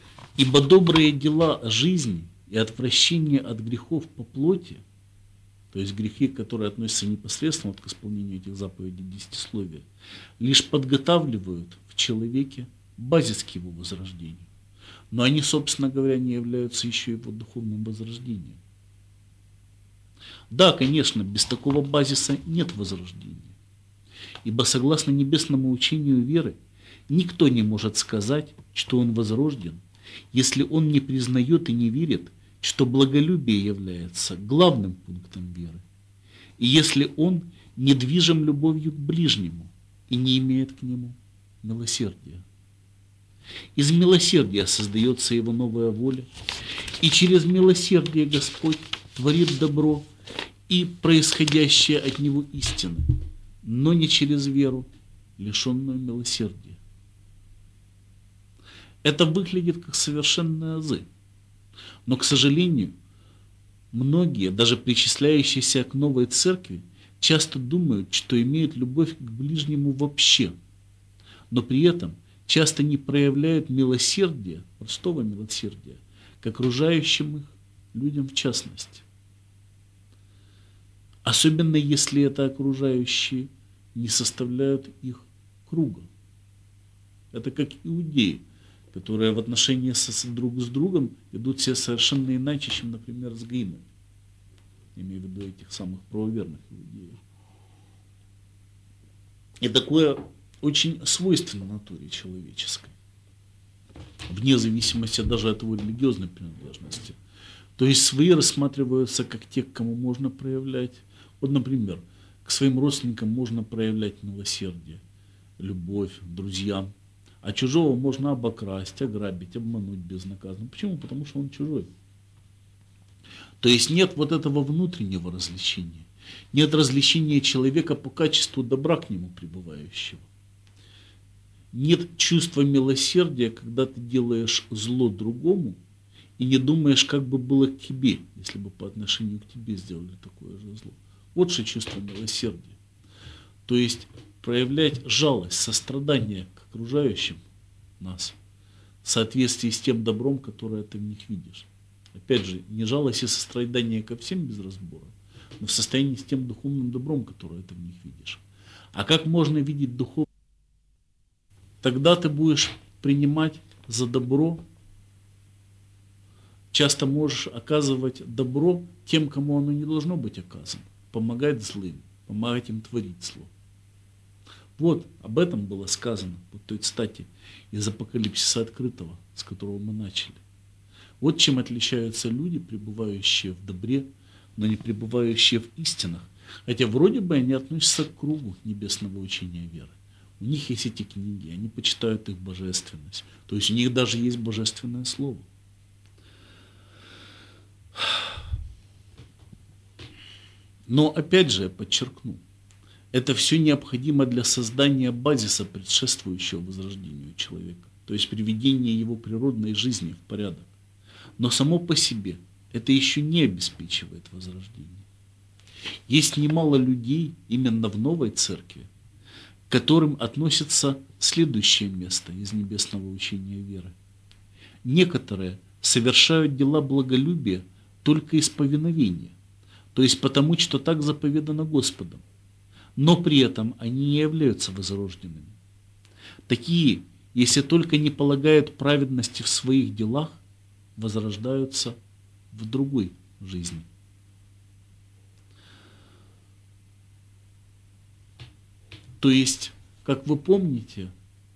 Speaker 1: Ибо добрые дела жизни и отвращение от грехов по плоти то есть грехи, которые относятся непосредственно вот к исполнению этих заповедей десятисловия, лишь подготавливают в человеке базис к его возрождению. Но они, собственно говоря, не являются еще его духовным возрождением. Да, конечно, без такого базиса нет возрождения. Ибо согласно небесному учению веры, никто не может сказать, что он возрожден, если он не признает и не верит, что благолюбие является главным пунктом веры, и если он не движим любовью к ближнему и не имеет к нему милосердия. Из милосердия создается его новая воля, и через милосердие Господь творит добро и происходящее от него истины, но не через веру, лишенную милосердия. Это выглядит как совершенные азы, но, к сожалению, многие, даже причисляющиеся к новой церкви, часто думают, что имеют любовь к ближнему вообще, но при этом часто не проявляют милосердия, простого милосердия, к окружающим их людям в частности. Особенно если это окружающие не составляют их круга. Это как иудеи, которые в отношении друг с другом ведут себя совершенно иначе, чем, например, с гейнами. Имею в виду этих самых правоверных иудеев. И такое очень свойственно натуре человеческой, вне зависимости даже от его религиозной принадлежности. То есть свои рассматриваются как те, к кому можно проявлять. Вот, например, к своим родственникам можно проявлять милосердие, любовь, друзьям, а чужого можно обокрасть, ограбить, обмануть безнаказанно. Почему? Потому что он чужой. То есть нет вот этого внутреннего развлечения, нет развлечения человека по качеству добра к нему пребывающего. Нет чувства милосердия, когда ты делаешь зло другому и не думаешь, как бы было к тебе, если бы по отношению к тебе сделали такое же зло. Вот что чувство милосердия. То есть проявлять жалость, сострадание к окружающим нас в соответствии с тем добром, которое ты в них видишь. Опять же, не жалость и сострадание ко всем без разбора, но в состоянии с тем духовным добром, которое ты в них видишь. А как можно видеть духовное? Тогда ты будешь принимать за добро, часто можешь оказывать добро тем, кому оно не должно быть оказано, помогать злым, помогать им творить зло. Вот об этом было сказано, вот той цитате из Апокалипсиса открытого, с которого мы начали. Вот чем отличаются люди, пребывающие в добре, но не пребывающие в истинах, хотя вроде бы они относятся к кругу небесного учения веры. У них есть эти книги, они почитают их божественность. То есть у них даже есть божественное слово. Но опять же я подчеркну, это все необходимо для создания базиса, предшествующего возрождению человека, то есть приведения его природной жизни в порядок. Но само по себе это еще не обеспечивает возрождение. Есть немало людей именно в новой церкви, к которым относится следующее место из небесного учения веры. Некоторые совершают дела благолюбия только из повиновения, то есть потому, что так заповедано Господом, но при этом они не являются возрожденными. Такие, если только не полагают праведности в своих делах, возрождаются в другой жизни. То есть, как вы помните,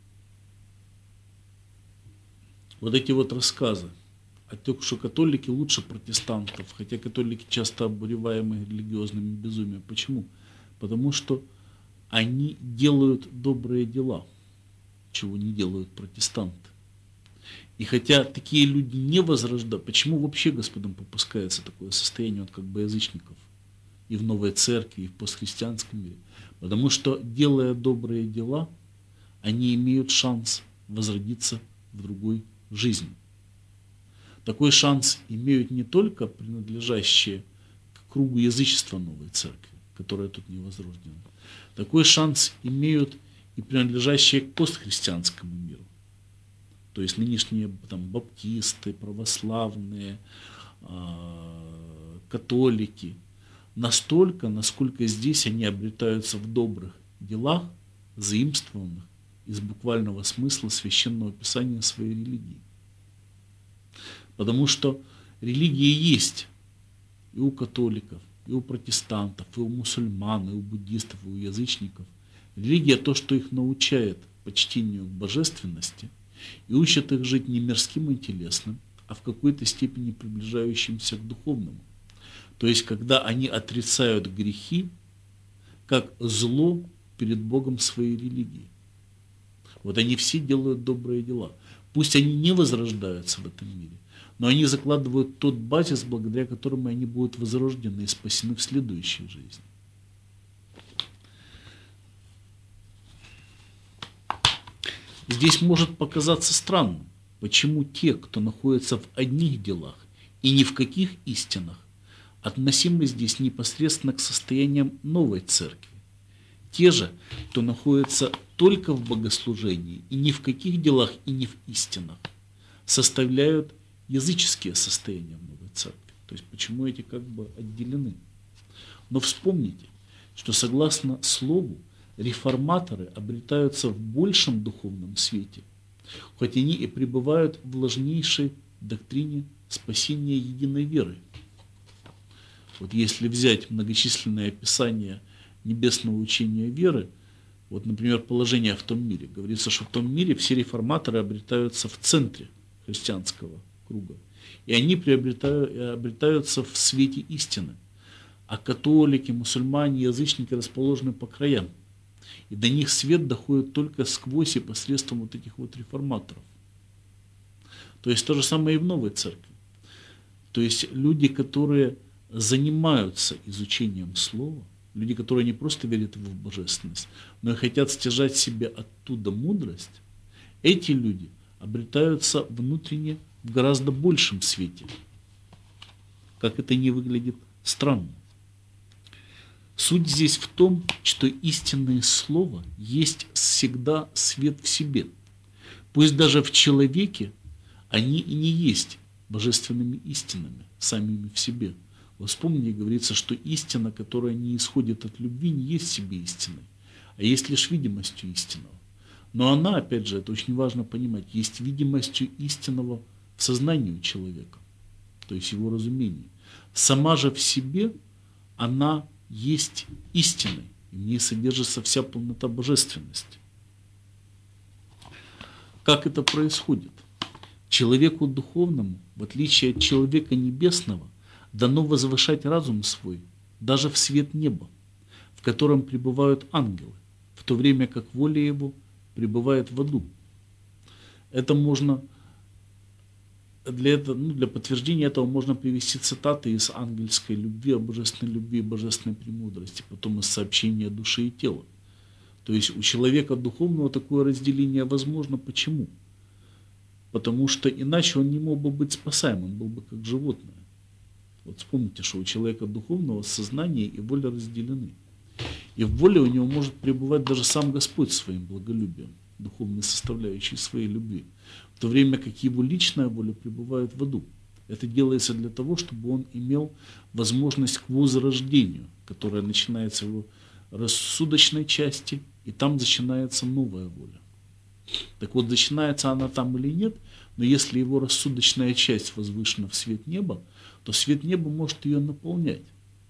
Speaker 1: вот эти вот рассказы о том, что католики лучше протестантов, хотя католики часто обуреваемы религиозными безумием. Почему? Потому что они делают добрые дела, чего не делают протестанты. И хотя такие люди не возрождают, почему вообще Господом попускается такое состояние вот как бы язычников и в новой церкви, и в постхристианском мире? Потому что, делая добрые дела, они имеют шанс возродиться в другой жизни. Такой шанс имеют не только принадлежащие к кругу язычества новой церкви, которая тут не возрождена. Такой шанс имеют и принадлежащие к постхристианскому миру. То есть нынешние там, баптисты, православные, католики. настолько, насколько здесь они обретаются в добрых делах, заимствованных из буквального смысла священного писания своей религии. Потому что религия есть и у католиков, и у протестантов, и у мусульман, и у буддистов, и у язычников. Религия то, что их научает почтению к божественности и учит их жить не мирским и телесным, а в какой-то степени приближающимся к духовному. То есть, когда они отрицают грехи как зло перед Богом своей религии. Вот они все делают добрые дела. Пусть они не возрождаются в этом мире, но они закладывают тот базис, благодаря которому они будут возрождены и спасены в следующей жизни. Здесь может показаться странным, почему те, кто находится в одних делах и ни в каких истинах, относимы здесь непосредственно к состояниям новой церкви. Те же, кто находится только в богослужении и ни в каких делах и ни в истинах, составляют языческие состояния в новой церкви. То есть почему эти как бы отделены. Но вспомните, что согласно слову, реформаторы обретаются в большем духовном свете, хоть они и пребывают в ложнейшей доктрине спасения единой веры. Вот если взять многочисленные описания небесного учения веры, вот, например, положение в том мире, говорится, что в том мире все реформаторы обретаются в центре христианского круга, и они обретаются в свете истины, а католики, мусульмане, язычники расположены по краям. И до них свет доходит только сквозь и посредством вот этих вот реформаторов. То есть то же самое и в новой церкви. То есть люди, которые занимаются изучением слова, люди, которые не просто верят в божественность, но и хотят стяжать себе оттуда мудрость, эти люди обретаются внутренне в гораздо большем свете. Как это не выглядит странно. Суть здесь в том, что истинное слово есть всегда свет в себе. Пусть даже в человеке они и не есть божественными истинами, самими в себе. Вы вспомните, говорится, что истина, которая не исходит от любви, не есть в себе истиной, а есть лишь видимостью истинного. Но она, опять же, это очень важно понимать, есть видимостью истинного в сознании у человека, то есть его разумении. Сама же в себе она есть истиной, и в ней содержится вся полнота божественности. Как это происходит? Человеку духовному, в отличие от человека небесного, дано возвышать разум свой даже в свет неба, в котором пребывают ангелы, в то время как воля его пребывает в аду. Это можно для подтверждения этого можно привести цитаты из ангельской любви, о божественной любви и божественной премудрости, потом из сообщения души и тела. То есть у человека духовного такое разделение возможно. Почему? Потому что иначе он не мог бы быть спасаемым, был бы как животное. Вот вспомните, что у человека духовного сознание и воля разделены. И в воле у него может пребывать даже сам Господь своим благолюбием, духовной составляющей своей любви, в то время как его личная воля пребывает в аду. Это делается для того, чтобы он имел возможность к возрождению, которая начинается в его рассудочной части, и там начинается новая воля. Так вот, начинается она там или нет, но если его рассудочная часть возвышена в свет неба, то свет неба может ее наполнять.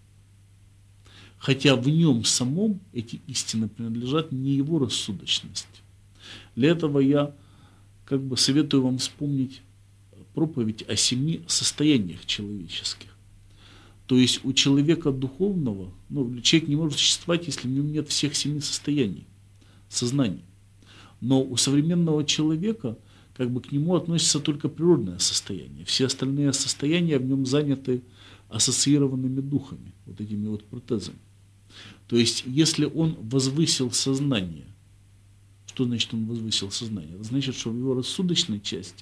Speaker 1: Хотя в нем самом эти истины принадлежат не его рассудочности. Для этого я советую вам вспомнить проповедь о 7 состояниях человеческих. То есть у человека духовного, человек не может существовать, если в нем нет всех 7 состояний сознания. Но у современного человека к нему относится только природное состояние. Все остальные состояния в нем заняты ассоциированными духами, вот этими вот протезами. То есть, если он возвысил сознание, что значит он возвысил сознание? Это значит, что в его рассудочной части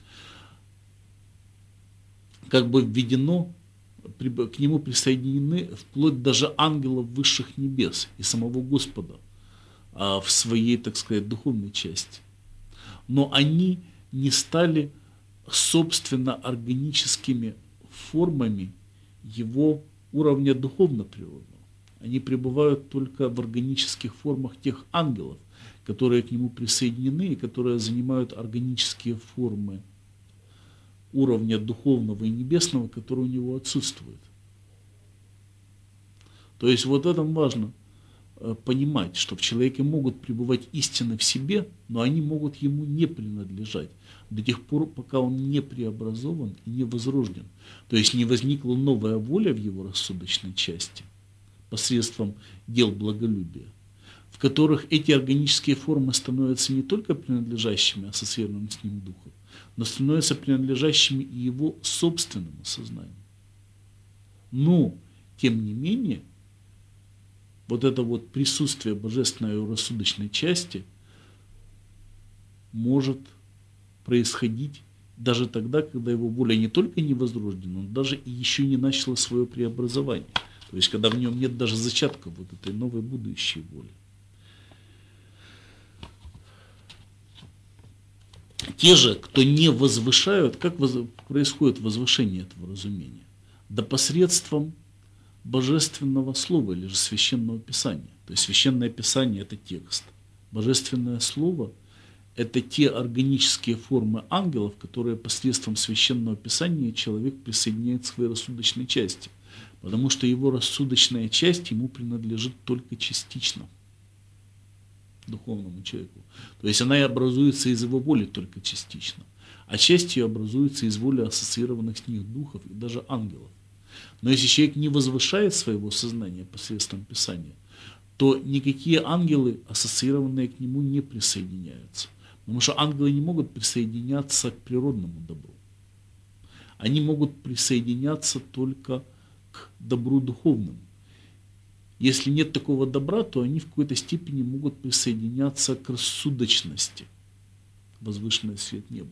Speaker 1: введено, к нему присоединены вплоть даже ангелов высших небес и самого Господа в своей, духовной части. Но они не стали, собственно, органическими формами его уровня духовно-природного. Они пребывают только в органических формах тех ангелов, которые к нему присоединены и которые занимают органические формы уровня духовного и небесного, который у него отсутствует. То есть вот это важно понимать, что в человеке могут пребывать истины в себе, но они могут ему не принадлежать до тех пор, пока он не преобразован и не возрожден. То есть не возникла новая воля в его рассудочной части посредством дел благолюбия, в которых эти органические формы становятся не только принадлежащими ассоциированным с ним духом, но становятся принадлежащими и его собственному сознанию. Но, тем не менее, вот это вот присутствие божественной и рассудочной части может происходить даже тогда, когда его воля не только не возрождена, но даже и еще не начала свое преобразование. То есть, когда в нем нет даже зачатка вот этой новой будущей воли. Те же, кто не возвышают, как происходит возвышение этого разумения? Да посредством божественного слова или же священного писания. То есть священное писание – это текст. Божественное слово – это те органические формы ангелов, которые посредством священного писания человек присоединяет к своей рассудочной части. Потому что его рассудочная часть ему принадлежит только частично духовному человеку. То есть она и образуется из его воли только частично. А часть ее образуется из воли ассоциированных с них духов и даже ангелов. Но если человек не возвышает своего сознания посредством Писания, то никакие ангелы, ассоциированные к нему, не присоединяются. Потому что ангелы не могут присоединяться к природному добру. Они могут присоединяться только к добру духовному. Если нет такого добра, то они в какой-то степени могут присоединяться к рассудочности, возвышенный свет неба.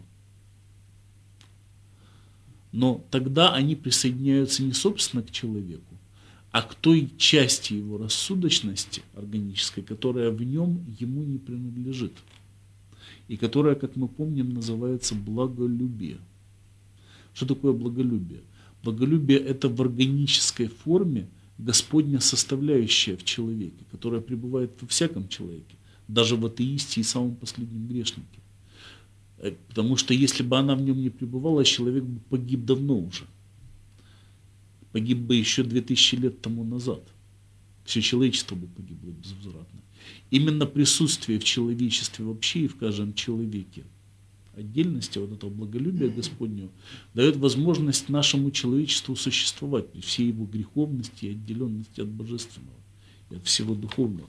Speaker 1: Но тогда они присоединяются не собственно к человеку, а к той части его рассудочности органической, которая в нем ему не принадлежит. И которая, как мы помним, называется благолюбие. Что такое благолюбие? Благолюбие – это в органической форме Господня составляющая в человеке, которая пребывает во всяком человеке, даже в атеисте и самом последнем грешнике. Потому что если бы она в нем не пребывала, человек бы погиб давно уже. Погиб бы еще 2000 лет тому назад. Все человечество бы погибло безвозвратно. Именно присутствие в человечестве вообще и в каждом человеке отдельности вот этого благолюбия Господнего дает возможность нашему человечеству существовать при всей его греховности и отделенности от божественного и от всего духовного.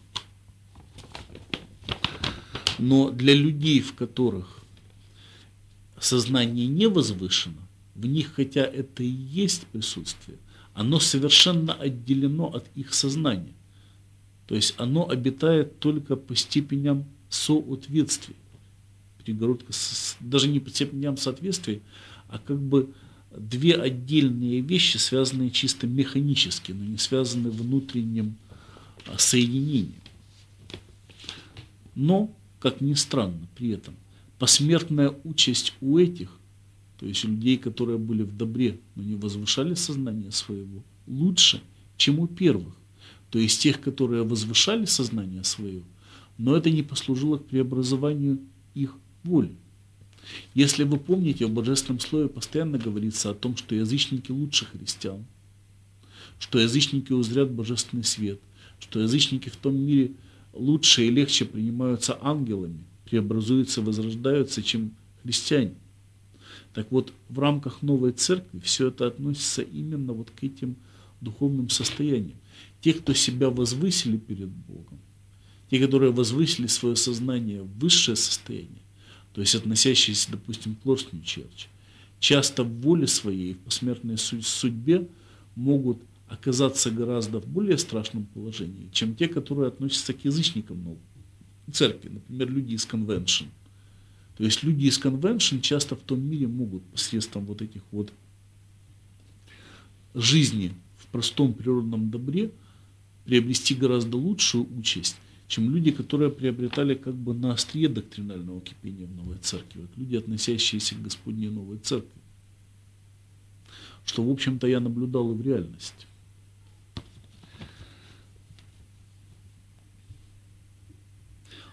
Speaker 1: Но для людей, в которых сознание не возвышено, в них, хотя это и есть присутствие, оно совершенно отделено от их сознания. То есть оно обитает только по степеням соответствия. Перегородка даже не по степеням соответствия, а как бы две отдельные вещи, связанные чисто механически, но не связанные внутренним соединением. Но, как ни странно, при этом посмертная участь у этих, то есть у людей, которые были в добре, но не возвышали сознание своего, лучше, чем у первых. То есть тех, которые возвышали сознание свое, но это не послужило к преобразованию их воли. Если вы помните, в Божественном Слове постоянно говорится о том, что язычники лучше христиан, что язычники узрят Божественный свет, что язычники в том мире лучше и легче принимаются ангелами, преобразуются, возрождаются, чем христиане. Так вот, в рамках новой церкви все это относится именно вот к этим духовным состояниям. Те, кто себя возвысили перед Богом, те, которые возвысили свое сознание в высшее состояние, то есть относящиеся, допустим, к Лордсмю Черч, часто в воле своей, в посмертной судьбе могут оказаться гораздо в более страшном положении, чем те, которые относятся к язычникам церкви, например, люди из конвеншн. То есть люди из конвеншн часто в том мире могут посредством вот этих вот жизни в простом природном добре приобрести гораздо лучшую участь, чем люди, которые приобретали как бы на острие доктринального кипения в новой церкви, вот люди, относящиеся к Господней новой церкви. Что, в общем-то, я наблюдал и в реальности.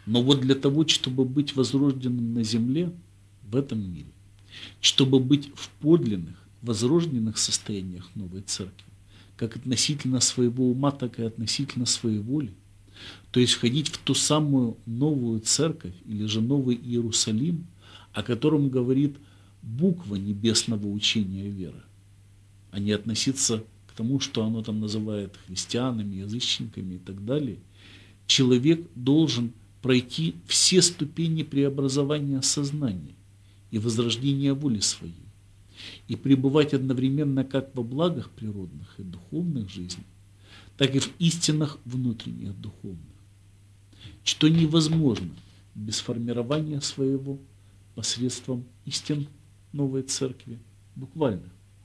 Speaker 1: Но вот для того, чтобы быть возрожденным на земле, в этом мире, чтобы быть в подлинных, возрожденных состояниях новой церкви, как относительно своего ума, так и относительно своей воли, то есть входить в ту самую новую церковь или же новый Иерусалим, о котором говорит буква небесного учения веры, а не относиться к тому, что оно там называет христианами, язычниками и так далее, человек должен пройти все ступени преобразования сознания и возрождения воли своей, и пребывать одновременно как во благах природных и духовных жизней, так и в истинах внутренних духовных, что невозможно без формирования своего посредством истин новой церкви, буквально.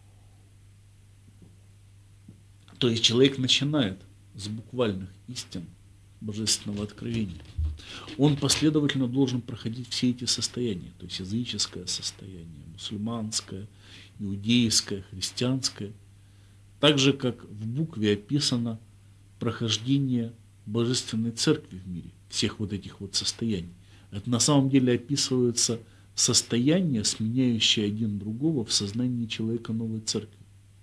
Speaker 1: То есть человек начинает с буквальных истин божественного откровения. Он последовательно должен проходить все эти состояния, то есть языческое состояние, мусульманское, иудейское, христианское, так же, как в букве описано прохождение божественной церкви в мире, всех вот этих вот состояний. Это на самом деле описываются состояния, сменяющие один другого в сознании человека новой церкви.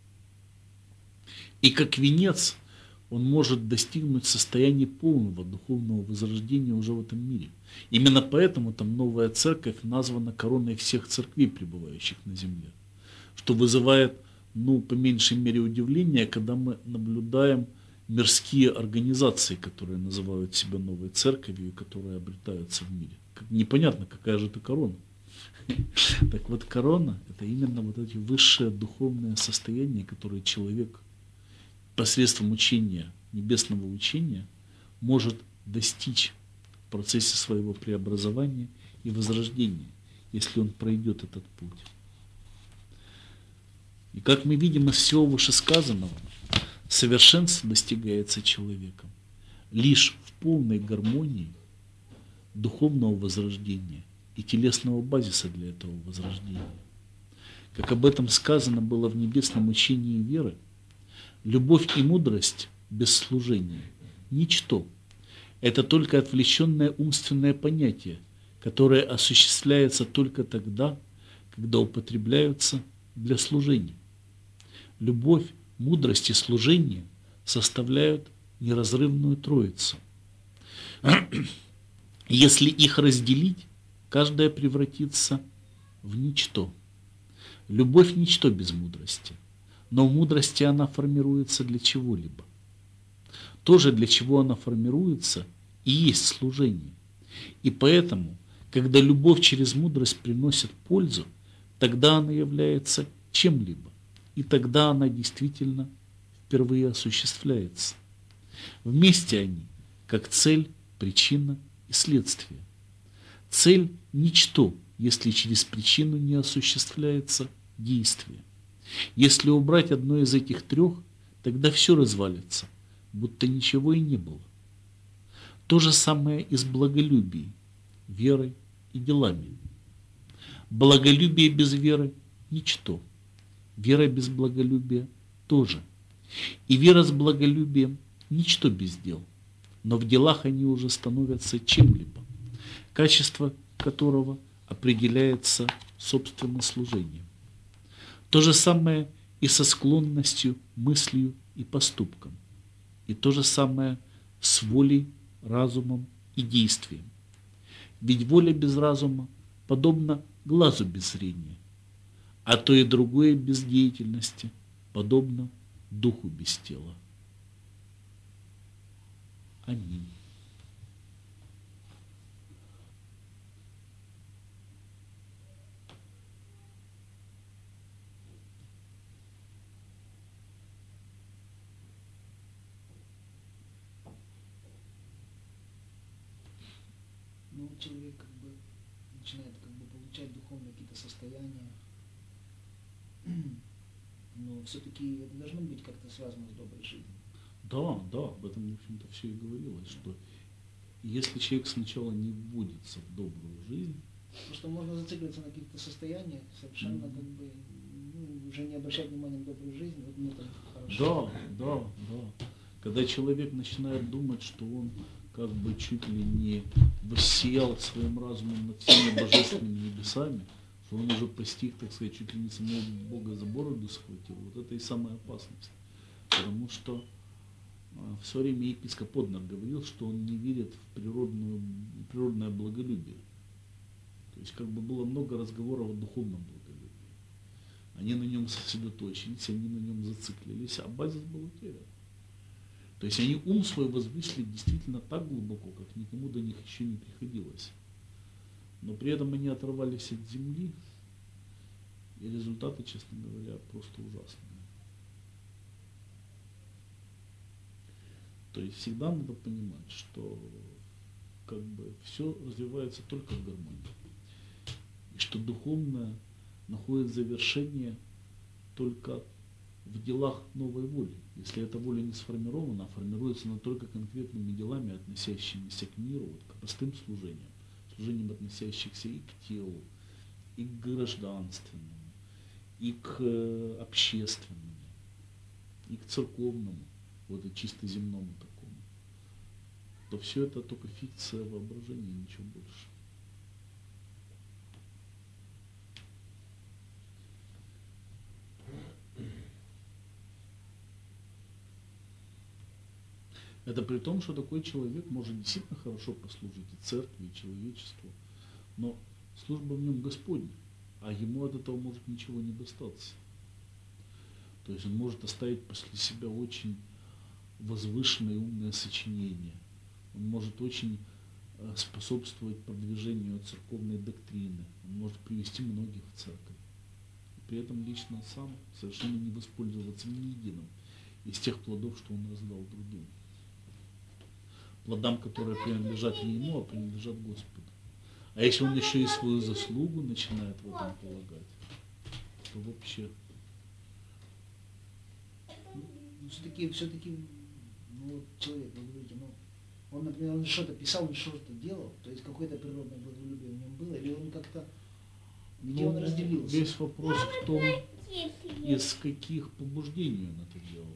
Speaker 1: И как венец он может достигнуть состояния полного духовного возрождения уже в этом мире. Именно поэтому там новая церковь названа короной всех церквей, пребывающих на земле. Что вызывает, по меньшей мере удивление, когда мы наблюдаем мирские организации, которые называют себя новой церковью и которые обретаются в мире. Непонятно, какая же это корона. Так вот, корона – это именно вот эти высшие духовные состояния, которые человек посредством учения, небесного учения, может достичь в процессе своего преобразования и возрождения, если он пройдет этот путь. И как мы видим из всего вышесказанного, совершенство достигается человеком лишь в полной гармонии духовного возрождения и телесного базиса для этого возрождения. Как об этом сказано было в небесном учении веры, любовь и мудрость без служения – ничто. Это только отвлеченное умственное понятие, которое осуществляется только тогда, когда употребляются для служения. Любовь, мудрость и служение составляют неразрывную троицу. Если их разделить, каждая превратится в ничто. Любовь – ничто без мудрости. Но в мудрости она формируется для чего-либо. То же, для чего она формируется, и есть служение. И поэтому, когда любовь через мудрость приносит пользу, тогда она является чем-либо. И тогда она действительно впервые осуществляется. Вместе они, как цель, причина и следствие. Цель – ничто, если через причину не осуществляется действие. Если убрать одно из этих трех, тогда все развалится, будто ничего и не было. То же самое и с благолюбием, верой и делами. Благолюбие без веры – ничто. Вера без благолюбия – тоже. И вера с благолюбием – ничто без дел. Но в делах они уже становятся чем-либо, качество которого определяется собственным служением. То же самое и со склонностью, мыслью и поступком. И то же самое с волей, разумом и действием. Ведь воля без разума подобна глазу без зрения, а то и другое без деятельности подобно духу без тела. Аминь.
Speaker 3: Человек начинает получать духовные какие-то состояния, но все-таки это должно быть как-то связано с доброй жизнью.
Speaker 1: Да, об этом, в общем-то, все и говорилось, что если человек сначала не вводится в добрую жизнь...
Speaker 3: Просто можно зацикливаться на каких-то состояниях, совершенно уже не обращать внимания на добрую жизнь, вот мне там хорошо.
Speaker 1: Да. Когда человек начинает думать, что он как бы чуть ли не воссиял своим разумом над всеми божественными небесами, что он уже постиг, так сказать, чуть ли не самого Бога за бороду схватил. Вот это и самая опасность. Потому что в свое время епископ Однер говорил, что он не верит в природное благолюбие. То есть как бы было много разговоров о духовном благолюбии. Они на нем сосредоточились, они на нем зациклились, а базис был утерян. То есть они ум свой возвысили действительно так глубоко, как никому до них еще не приходилось. Но при этом они оторвались от земли, и результаты, честно говоря, просто ужасные. То есть всегда надо понимать, что как бы все развивается только в гармонии. И что духовное находит завершение только в делах новой воли. Если эта воля не сформирована, а формируется она только конкретными делами, относящимися к миру, вот, к простым служением, относящихся и к телу, и к гражданственному, и к общественному, и к церковному, вот и чисто земному такому, то все это только фикция воображения, ничего больше. Это при том, что такой человек может действительно хорошо послужить и церкви, и человечеству, но служба в нем Господня, а ему от этого может ничего не достаться. То есть он может оставить после себя очень возвышенное и умное сочинение. Он может очень способствовать продвижению церковной доктрины. Он может привести многих в церковь. И при этом лично сам совершенно не воспользоваться ни единым из тех плодов, что он раздал другим. Плодам, которые принадлежат не ему, а принадлежат Господу. А если он еще и свою заслугу начинает в этом полагать, то вообще...
Speaker 3: Все-таки, ну, вот человек, вы говорите, ну, он, например, он что-то писал, он что-то делал, то есть какое-то природное благолюбие в нем было, или он как-то, где он разделился?
Speaker 1: Весь вопрос в том, из каких побуждений он это делал.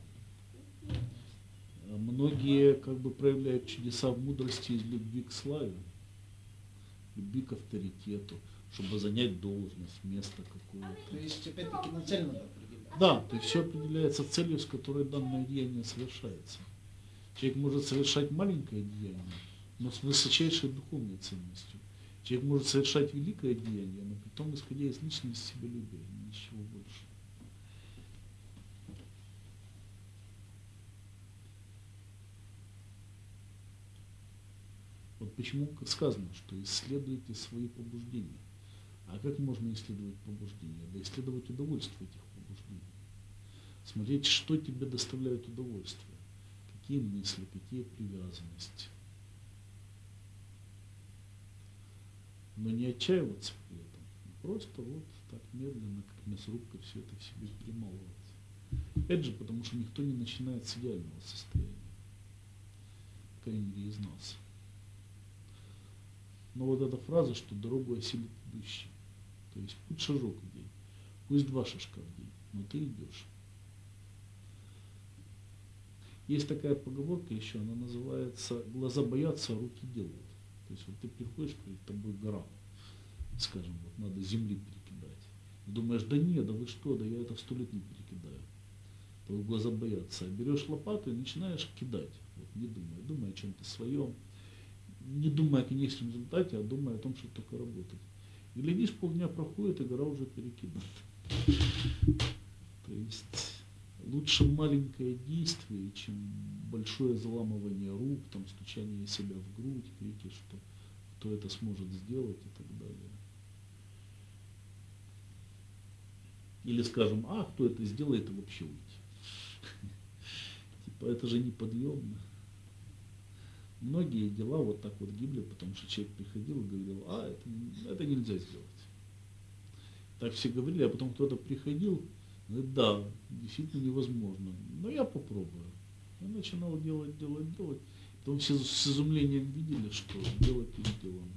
Speaker 1: Многие как бы проявляют чудеса в мудрости из любви к славе, любви к авторитету, чтобы занять должность, место какое-то.
Speaker 3: То есть, опять-таки, на цель надо определять.
Speaker 1: Да, то есть все определяется целью, с которой данное деяние совершается. Человек может совершать маленькое деяние, но с высочайшей духовной ценностью. Человек может совершать великое деяние, но потом исходя из личности себялюбия, ничего больше. Вот почему сказано, что исследуйте свои побуждения. А как можно исследовать побуждения? Да исследовать удовольствие этих побуждений. Смотреть, что тебе доставляет удовольствие. Какие мысли, какие привязанности. Но не отчаиваться при этом. Просто вот так медленно, как мясорубка, все это в себе перемалывать. Опять же, потому что никто не начинает с идеального состояния. По крайней мере, из нас. Но вот эта фраза, что дорогу осилит идущий. То есть путь шажок в день. Пусть 2 шажка в день, но ты идешь. Есть такая поговорка еще, она называется «глаза боятся, а руки делают». То есть вот ты приходишь, перед тобой гора, скажем, вот надо земли перекидать. И думаешь, да нет, да вы что, да я это 100 лет не перекидаю. Твои глаза боятся. А берешь лопату и начинаешь кидать. Вот, не думай о чем-то своем. Не думая о конечном результате, а думая о том, что только работать. И глядишь, полдня проходит, и гора уже перекидана. То есть лучше маленькое действие, чем большое заламывание рук, там, стучание себя в грудь, крики, что кто это сможет сделать и так далее. Или скажем, а кто это сделает, и вообще уйти. Типа это же неподъемно. Многие дела вот так вот гибли, потому что человек приходил и говорил, это нельзя сделать. Так все говорили, а потом кто-то приходил, говорит, да, действительно невозможно, но я попробую. Я начинал делать. Потом все с изумлением видели, что дело переделано.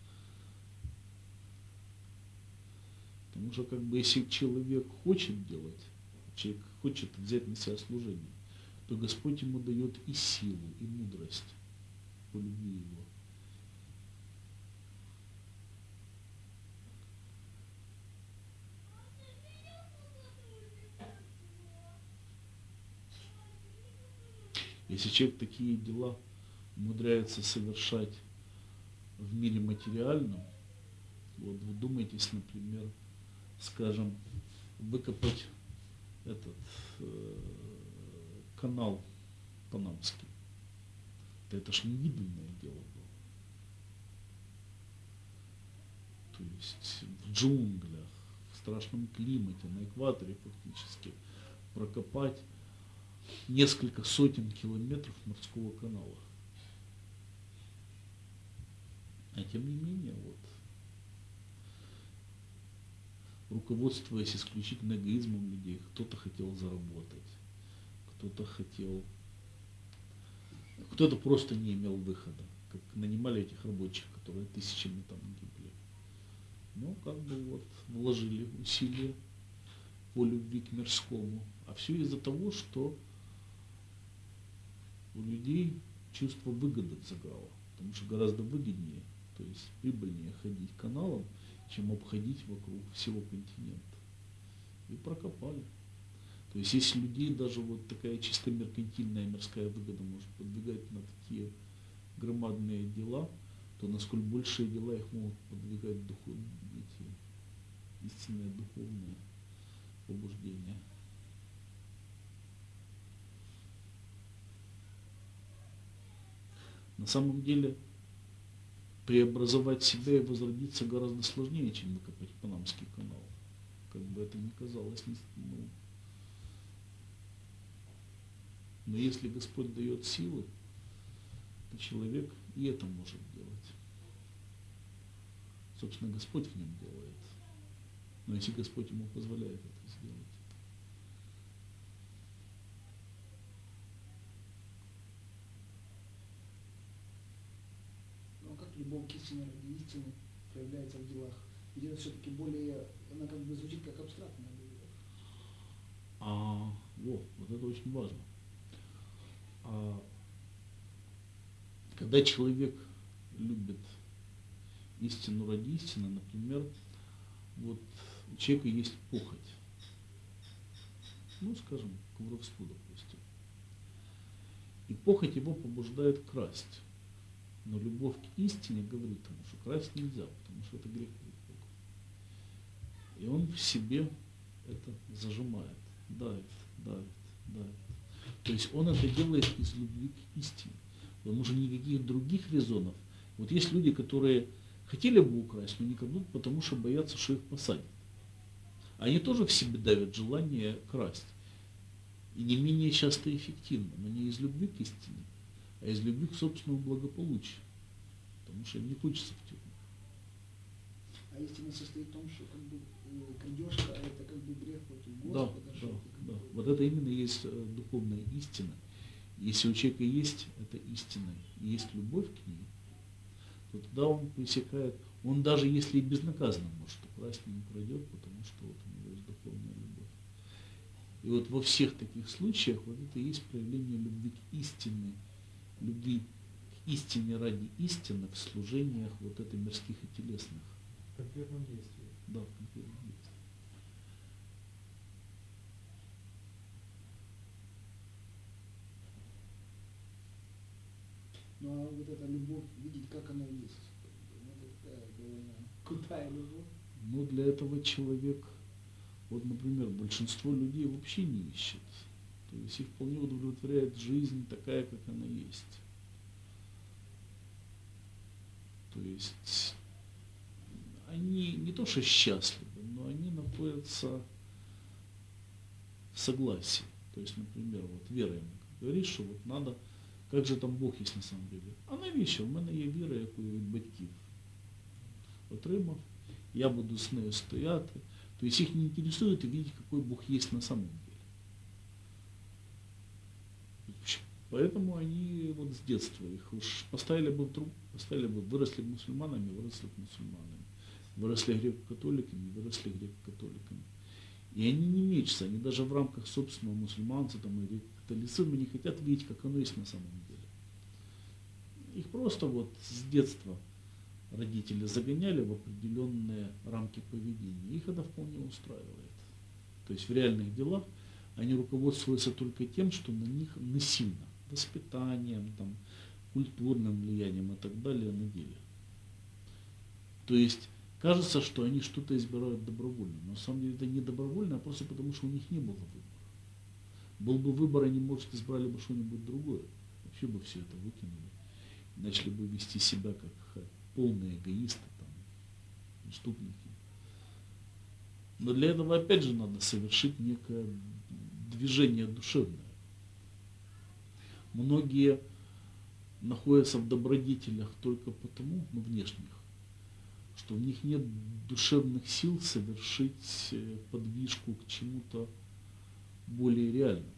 Speaker 1: Потому что как бы если человек хочет делать, человек хочет взять на себя служение, то Господь ему дает и силу, и мудрость. полюби его. Если человек такие дела умудряется совершать в мире материальном, вот вы думаетесь, например, скажем, выкопать этот канал Панамский. Да это ж невиданное дело было. То есть в джунглях, в страшном климате, на экваторе фактически, прокопать несколько сотен километров морского канала. А тем не менее, вот, руководствуясь исключительно эгоизмом людей, кто-то хотел заработать, кто-то просто не имел выхода, как нанимали этих рабочих, которые тысячами там гибли. Ну, как бы вот вложили усилия по любви к мирскому. А все из-за того, что у людей чувство выгоды взыграло. Потому что гораздо выгоднее, то есть прибыльнее ходить каналом, чем обходить вокруг всего континента. И прокопали. То есть если людей даже вот такая чисто меркантильная мирская выгода может подвигать на такие громадные дела, то насколько большие дела их могут подвигать эти истинные духовные побуждения. На самом деле преобразовать себя и возродиться гораздо сложнее, чем выкопать Панамский канал. Как бы это ни казалось, но если Господь дает силы, то человек и это может делать. Собственно, Господь в нем делает. Но если Господь ему позволяет это сделать.
Speaker 3: Ну а как любовь к истине ради истины проявляется в делах? Ведь это все-таки более, она как бы звучит как абстрактная.
Speaker 1: Вот это очень важно. Когда человек любит истину ради истины, например, вот у человека есть похоть, ну, скажем, к воровству, допустим. И похоть его побуждает красть. Но любовь к истине говорит ему, что красть нельзя, потому что это грех перед Богом. И он в себе это зажимает, давит. То есть он это делает из любви к истине. Потому что никаких других резонов. Вот есть люди, которые хотели бы украсть, но не крадут, потому что боятся, что их посадят. Они тоже в себе давят желание красть. И не менее часто эффективно, но не из любви к истине, а из любви к собственному благополучию. Потому что им не хочется в тюрьму.
Speaker 3: А истина состоит в том, что как бы крадежка это как бы грех против Господа.
Speaker 1: Да. Вот это именно есть духовная истина. Если у человека есть эта истина и есть любовь к ней, то тогда он пресекает, он даже если и безнаказанно может украсть, не украдет, потому что вот у него есть духовная любовь. И вот во всех таких случаях вот это и есть проявление любви к истине, любви к истине ради истины в служениях вот этой мирских и телесных.
Speaker 4: В конкретном действии.
Speaker 1: Да, в конкретном действии.
Speaker 3: Ну а вот эта любовь, видеть, как она есть. Это такая довольно крутая любовь.
Speaker 1: Но для этого человек, вот, например, большинство людей вообще не ищет. То есть их вполне удовлетворяет жизнь такая, как она есть. То есть они не то что счастливы, но они находятся в согласии. То есть, например, вот Вера ему говорит, что вот надо, как же там Бог есть на самом деле. А навіщо? В мене є віра, яку я від батьків отримав, я буду с нею стояти. То есть их не интересует видеть, какой Бог есть на самом деле. Поэтому они вот с детства их уж поставили бы в труп, выросли бы мусульманами, выросли бы мусульманами. Выросли греко-католиками, выросли греко-католиками. И они не мечутся, они даже в рамках собственного мусульманства там, или католицизма не хотят видеть, как оно есть на самом деле. Их просто вот с детства родители загоняли в определенные рамки поведения. Их это вполне устраивает. То есть в реальных делах они руководствуются только тем, что на них насильно, воспитанием, там, культурным влиянием и так далее на деле. То есть кажется, что они что-то избирают добровольно. Но на самом деле это не добровольно, а просто потому, что у них не было выбора. Был бы выбор, они, может, избрали бы что-нибудь другое. Вообще бы все это выкинули. Начали бы вести себя как полные эгоисты, там, преступники. Но для этого, опять же, надо совершить некое движение душевное. Многие находятся в добродетелях только потому, ну, внешних, что в них нет душевных сил совершить подвижку к чему-то более реальному.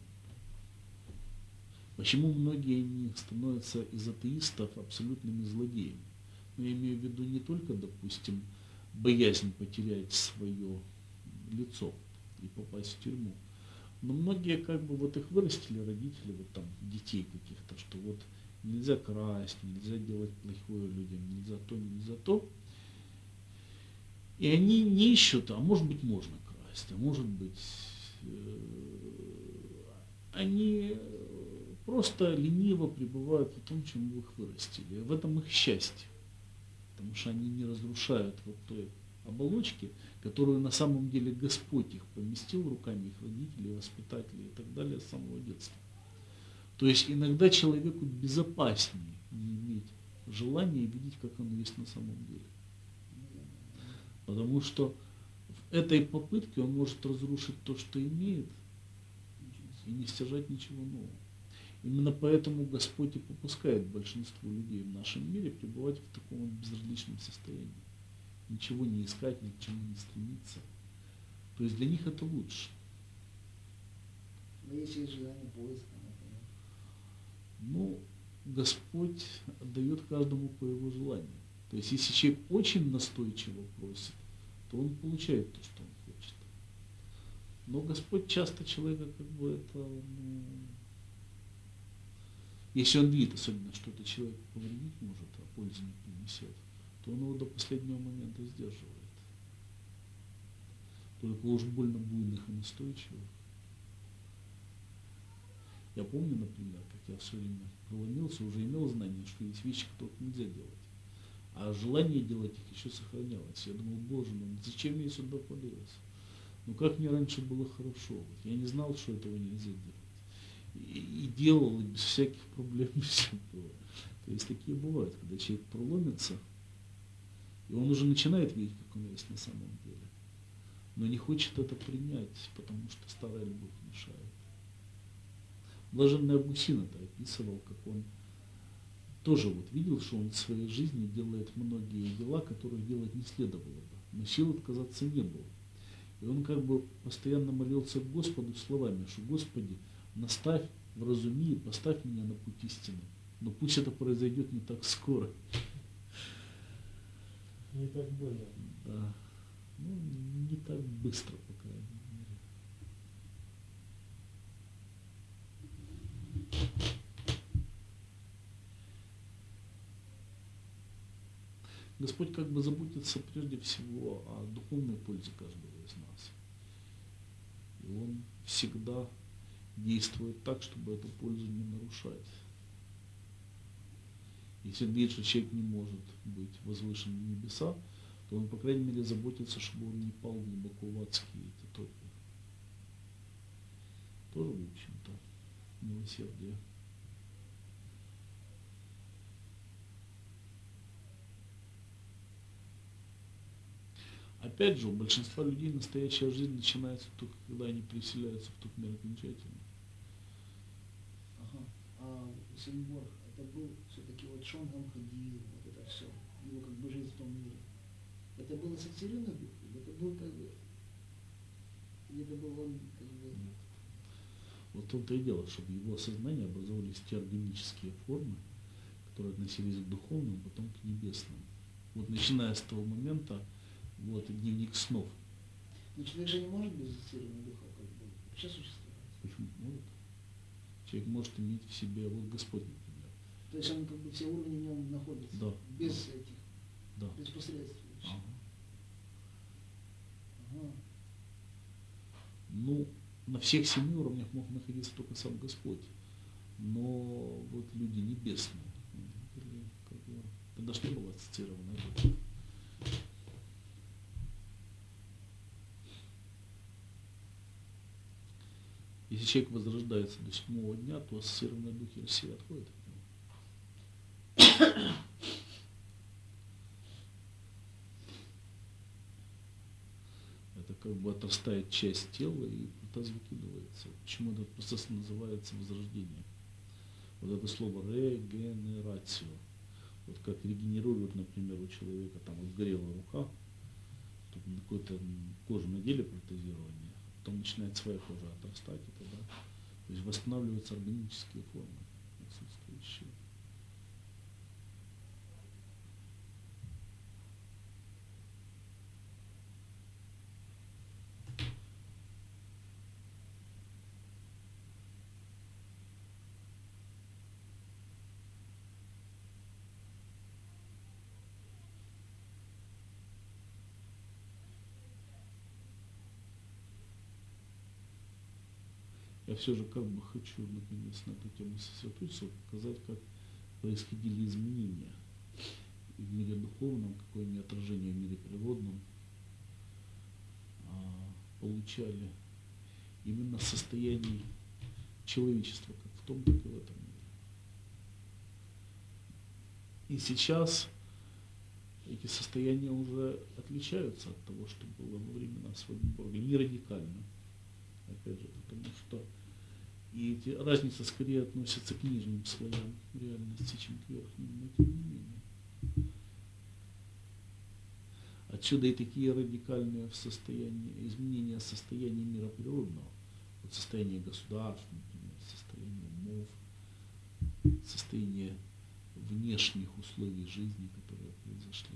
Speaker 1: Почему многие не становятся из атеистов абсолютными злодеями? Но я имею в виду не только, допустим, боязнь потерять свое лицо и попасть в тюрьму. Но многие как бы вот их вырастили родители, вот там детей каких-то, что вот нельзя красть, нельзя делать плохое людям, нельзя то, нельзя то. И они не ищут, а может быть можно красть, а может быть они просто лениво пребывают в том, чем вы их вырастили. И в этом их счастье. Потому что они не разрушают вот той оболочки, которую на самом деле Господь их поместил руками их родителей, воспитателей и так далее с самого детства. То есть иногда человеку безопаснее не иметь желания видеть, как оно есть на самом деле. Потому что в этой попытке он может разрушить то, что имеет, и не стяжать ничего нового. Именно поэтому Господь и попускает большинству людей в нашем мире пребывать в таком вот безразличном состоянии. Ничего не искать, ни к чему не стремиться. То есть для них это лучше.
Speaker 3: Но если есть желание поиска, например.
Speaker 1: Ну, Господь дает каждому по его желанию. То есть если человек очень настойчиво просит, то он получает то, что он хочет. Но Господь часто человека как бы это, ну, если он видит особенно, что это человек повредить может, а пользы не принесет, то он его до последнего момента сдерживает. Только уж больно буйных и настойчивых. Я помню, например, как я все время проломился, уже имел знание, что есть вещи, которых нельзя делать. А желание делать их еще сохранялось. Я думал, боже мой, зачем я сюда полез? Ну как мне раньше было хорошо. Вот я не знал, что этого нельзя делать. И делал, и без всяких проблем все было. То есть такие бывают, когда человек проломится, и он уже начинает видеть, как он есть на самом деле. Но не хочет это принять, потому что старая любовь мешает. Блаженный Августин это описывал, как он тоже вот видел, что он в своей жизни делает многие дела, которых делать не следовало бы. Но сил отказаться не было. И он как бы постоянно молился к Господу словами, что Господи, наставь, вразуми, поставь меня на путь истины. Но пусть это произойдет не так скоро.
Speaker 4: Не так больно.
Speaker 1: Да. Ну, не так быстро, по крайней мере. Господь как бы заботится прежде всего о духовной пользе каждого из нас. И Он всегда действует так, чтобы эту пользу не нарушать. Если видит, что человек не может быть возвышен в небеса, то он, по крайней мере, заботится, чтобы он не пал глубоко в адские эти топи. Тоже, в общем-то, милосердие. Опять же, у большинства людей настоящая жизнь начинается только когда они переселяются в тот мир окончательно.
Speaker 3: Ага. А Сильбор, это был все-таки вот что он там ходил, вот это все, его как бы жизнь в том мире. Это было сотворенный дух, или это был как бы, или это был он как бы...
Speaker 1: Нет. Вот в том-то и дело, что в его сознании образовались те органические формы, которые относились к духовным, потом к небесным. Вот начиная с того момента, вот дневник снов.
Speaker 3: Но человек же не может без ассоциированного духа как бы вообще существовать.
Speaker 1: Почему может? Человек может иметь в себе, вот Господь, например,
Speaker 3: То есть он как бы все уровни в нем находятся.
Speaker 1: Да.
Speaker 3: Без этих,
Speaker 1: Да.
Speaker 3: без последствий.
Speaker 1: Ага.
Speaker 3: Ага.
Speaker 1: Ну, на всех 7 уровнях мог находиться только сам Господь. Но вот люди небесные, были, как бы, это даже не было ассоциировано. Это. Если человек возрождается до 7-го дня, то ассоциированные духи России отходят от него. Это как бы отрастает часть тела и протез выкидывается. Почему этот процесс называется возрождение? Вот это слово регенерацио. Вот как регенерирует, например, у человека там вот горела рука, тут на какой-то кожу надели протезирование, потом начинает своя кожа отрастать и тогда, то есть восстанавливаются органические формы отсутствующие. Я все же как бы хочу наконец на эту тему сосредоточиться, показать, как происходили изменения и в мире духовном, какое они отражение в мире природном получали именно состояние человечества, как в том, так и в этом мире. И сейчас эти состояния уже отличаются от того, что было во времена Свободы, не радикально. Опять же, потому что и эти разницы скорее относятся к нижним слоям реальности, чем к верхним, но тем не менее. Отсюда и такие радикальные изменения состояния мира природного, вот состояние государств, например, состояние умов, состояние внешних условий жизни, которые произошли.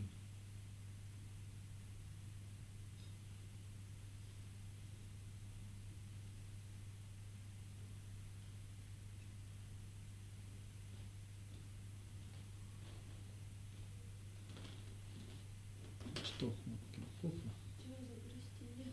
Speaker 1: Что, кофе?
Speaker 2: Чего загрустили?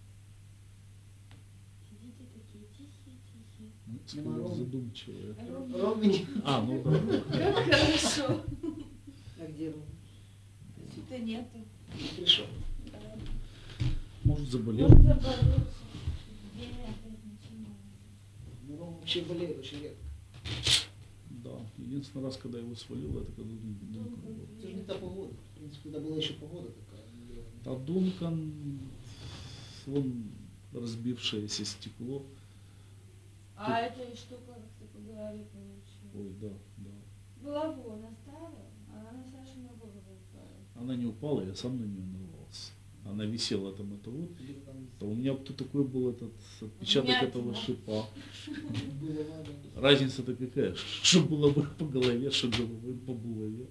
Speaker 2: Сидите такие тихие-тихие.
Speaker 1: Ну, скорее задумчивые.
Speaker 3: Ромень.
Speaker 1: Ну да.
Speaker 2: Как хорошо.
Speaker 3: А где Ромень?
Speaker 2: Что-то нету.
Speaker 3: Не пришел.
Speaker 2: Да.
Speaker 1: Может заболел?
Speaker 2: Вот заболелся. День опять начинается.
Speaker 3: Ну, Рома вообще болеет очень редко.
Speaker 1: Да. Единственный раз, когда его свалило, это когда Дункан был.
Speaker 3: Это же не та погода. В принципе, когда была еще погода такая.
Speaker 1: А Дункан, он разбившееся стекло.
Speaker 2: А эта штука как-то по голове получила.
Speaker 1: Ой, да.
Speaker 2: Голову она ставила, она на Сашу на голову упала.
Speaker 1: Она не упала, я сам на нее нарвался. Она висела там, это вот.
Speaker 3: Где-то там
Speaker 1: А у меня тут такой был этот отпечаток
Speaker 2: Вмятина.
Speaker 1: этого шипа.
Speaker 3: было надо.
Speaker 1: Разница-то какая? Что было бы по голове, что головой по булаве.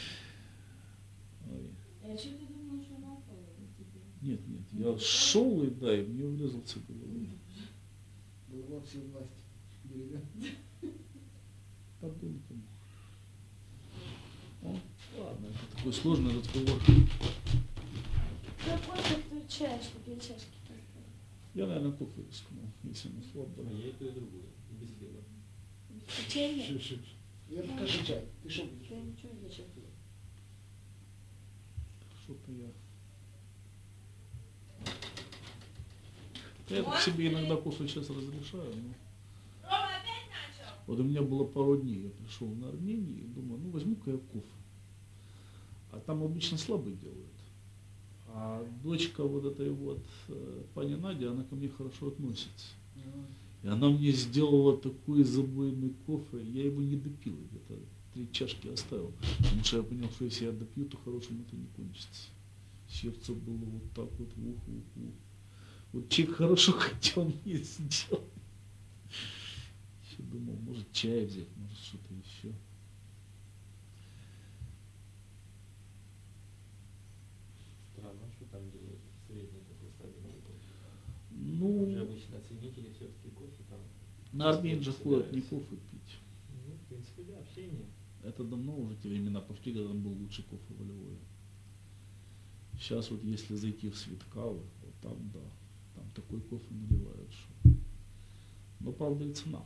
Speaker 1: Ой.
Speaker 2: Я что-то думала, что она упала на тебе.
Speaker 1: Нет, я шел и да, и мне врезался головой.
Speaker 3: Голова всей власти. Берега.
Speaker 1: Под Дункан. Ладно, это такой сложный разговор.
Speaker 2: Кто кофе, кто чай, чтобы я чашки поставила.
Speaker 1: Я, наверное, кофе рискнул, если на слабо.
Speaker 4: А я и то, и другое. Без хлеба.
Speaker 2: Печенье?
Speaker 3: Я покажу чай. Ты что будешь?
Speaker 2: Да ничего не
Speaker 3: Зачем ты?
Speaker 1: Что-то я себе иногда кофе сейчас разрешаю, но
Speaker 2: Рома опять начал?
Speaker 1: вот у меня было пару дней, я пришел на Армению и думаю, ну возьму-ка я кофе. А там обычно слабый делают. А дочка вот этой вот пани Надя, она ко мне хорошо относится. И она мне сделала такой забойный кофе, я его не допил, где-то 3 чашки оставил. Потому что я понял, что если я допью, то хорошим это не кончится. Сердце было вот так вот в уху. Вот человек хорошо хотел мне сделать. Еще думал, может чай взять, может что-то еще.
Speaker 4: Странно, что там делают средний такой стабильный кофе.
Speaker 1: Ну,
Speaker 4: Уже обычно ценители все-таки кофе там.
Speaker 1: на Армении же ходят не
Speaker 4: собираются.
Speaker 1: кофе пить.
Speaker 4: Ну, в принципе, да, общение.
Speaker 1: Это давно уже те времена пошли, когда там был лучший кофе волевой. Сейчас вот если зайти в Светкавы, вот там да, там такой кофе наливают, что. Но правда и цена.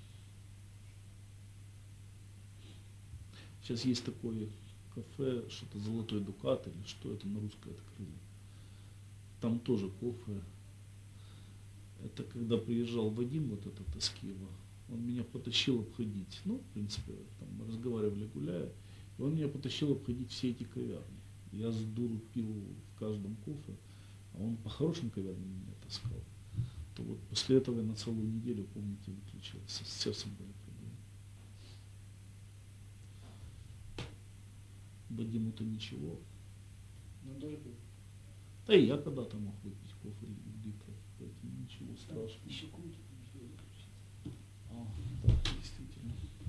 Speaker 1: Сейчас есть такое кафе, что-то Золотой Дукат или что это на русское открыли. Там тоже кофе. Это когда приезжал Вадим вот этот из Киева, он меня потащил обходить. Ну, в принципе, там мы разговаривали, гуляя, и он меня потащил обходить все эти кофейни. Я с дуру пил в каждом кофе, а он по хорошим кофейням меня таскал. То вот после этого я на целую неделю, помните, выключился. С сердцем были проблемы. Вадиму-то ничего.
Speaker 3: Но он тоже пил.
Speaker 1: Да и я когда-то мог выпить кофе литров, поэтому ничего
Speaker 3: Там
Speaker 1: страшного.
Speaker 3: еще крутит, не успел выключиться.
Speaker 1: А, да, действительно.